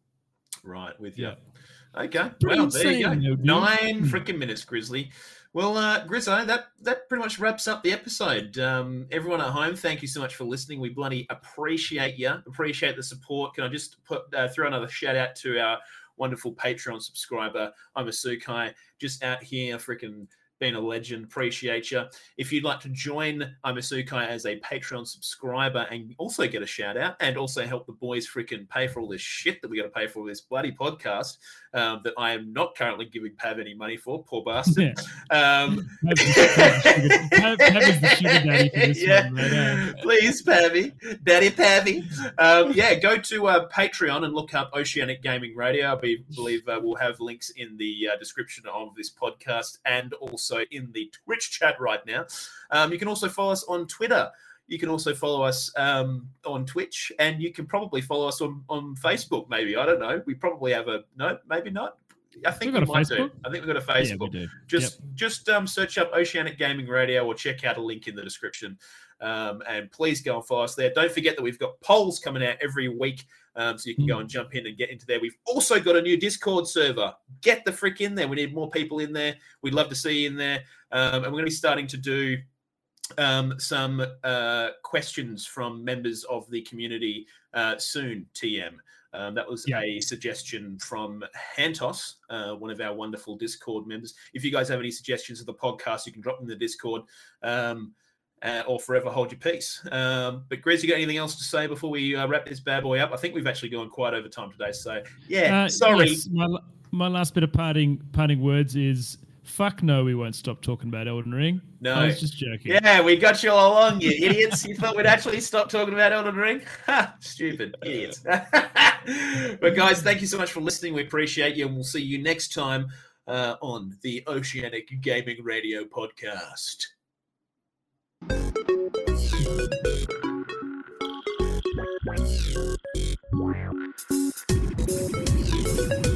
right with you. Yeah. Okay, Pretty well there you go. insane, though, dude. Nine Hmm. freaking minutes, Grizzly. Well, uh, Grizzo, that that pretty much wraps up the episode. Um, everyone at home, thank you so much for listening. We bloody appreciate you. Appreciate the support. Can I just put uh, throw another shout out to our wonderful Patreon subscriber, I'm a Sukai, just out here freaking being a legend. Appreciate you. If you'd like to join I'm a Sukai as a Patreon subscriber and also get a shout out and also help the boys freaking pay for all this shit that we got to pay for this bloody podcast um, that I am not currently giving Pav any money for, poor bastard. Um, Pav is the Pav- Pav is the sugar daddy for this yeah, one, right? Uh, please, Pavy, Daddy Pavy. Um, yeah, go to uh, Patreon and look up Oceanic Gaming Radio. I be, believe uh, we'll have links in the uh, description of this podcast and also in the Twitch chat right now. Um, you can also follow us on Twitter. You can also follow us um, on Twitch, and you can probably follow us on, on Facebook. Maybe I don't know. We probably have a no, maybe not. I think we We've got a might do. Facebook? I think we've got a yeah, Facebook. we do. Just just um, search up Oceanic Gaming Radio or check out a link in the description. Um, and please go and follow us there. Don't forget that we've got polls coming out every week, um, so you can go and jump in and get into there. We've also got a new Discord server. Get the frick in there. We need more people in there. We'd love to see you in there. Um, and we're going to be starting to do um, some uh, questions from members of the community uh, soon, T M. Um, that was Yeah. a suggestion from Hantos, uh, one of our wonderful Discord members. If you guys have any suggestions of the podcast, you can drop them in the Discord um, uh, or forever hold your peace. Um, but Grizz, you got anything else to say before we uh, wrap this bad boy up? I think we've actually gone quite over time today. So, yeah, Uh, sorry. yes, my, my last bit of parting parting words is fuck no, we won't stop talking about Elden Ring. No. I was just joking. Yeah, we got you all along, you idiots. You thought we'd actually stop talking about Elden Ring? Ha, stupid idiots. But guys, thank you so much for listening. We appreciate you, and we'll see you next time uh, on the Oceanic Gaming Radio podcast. Wow.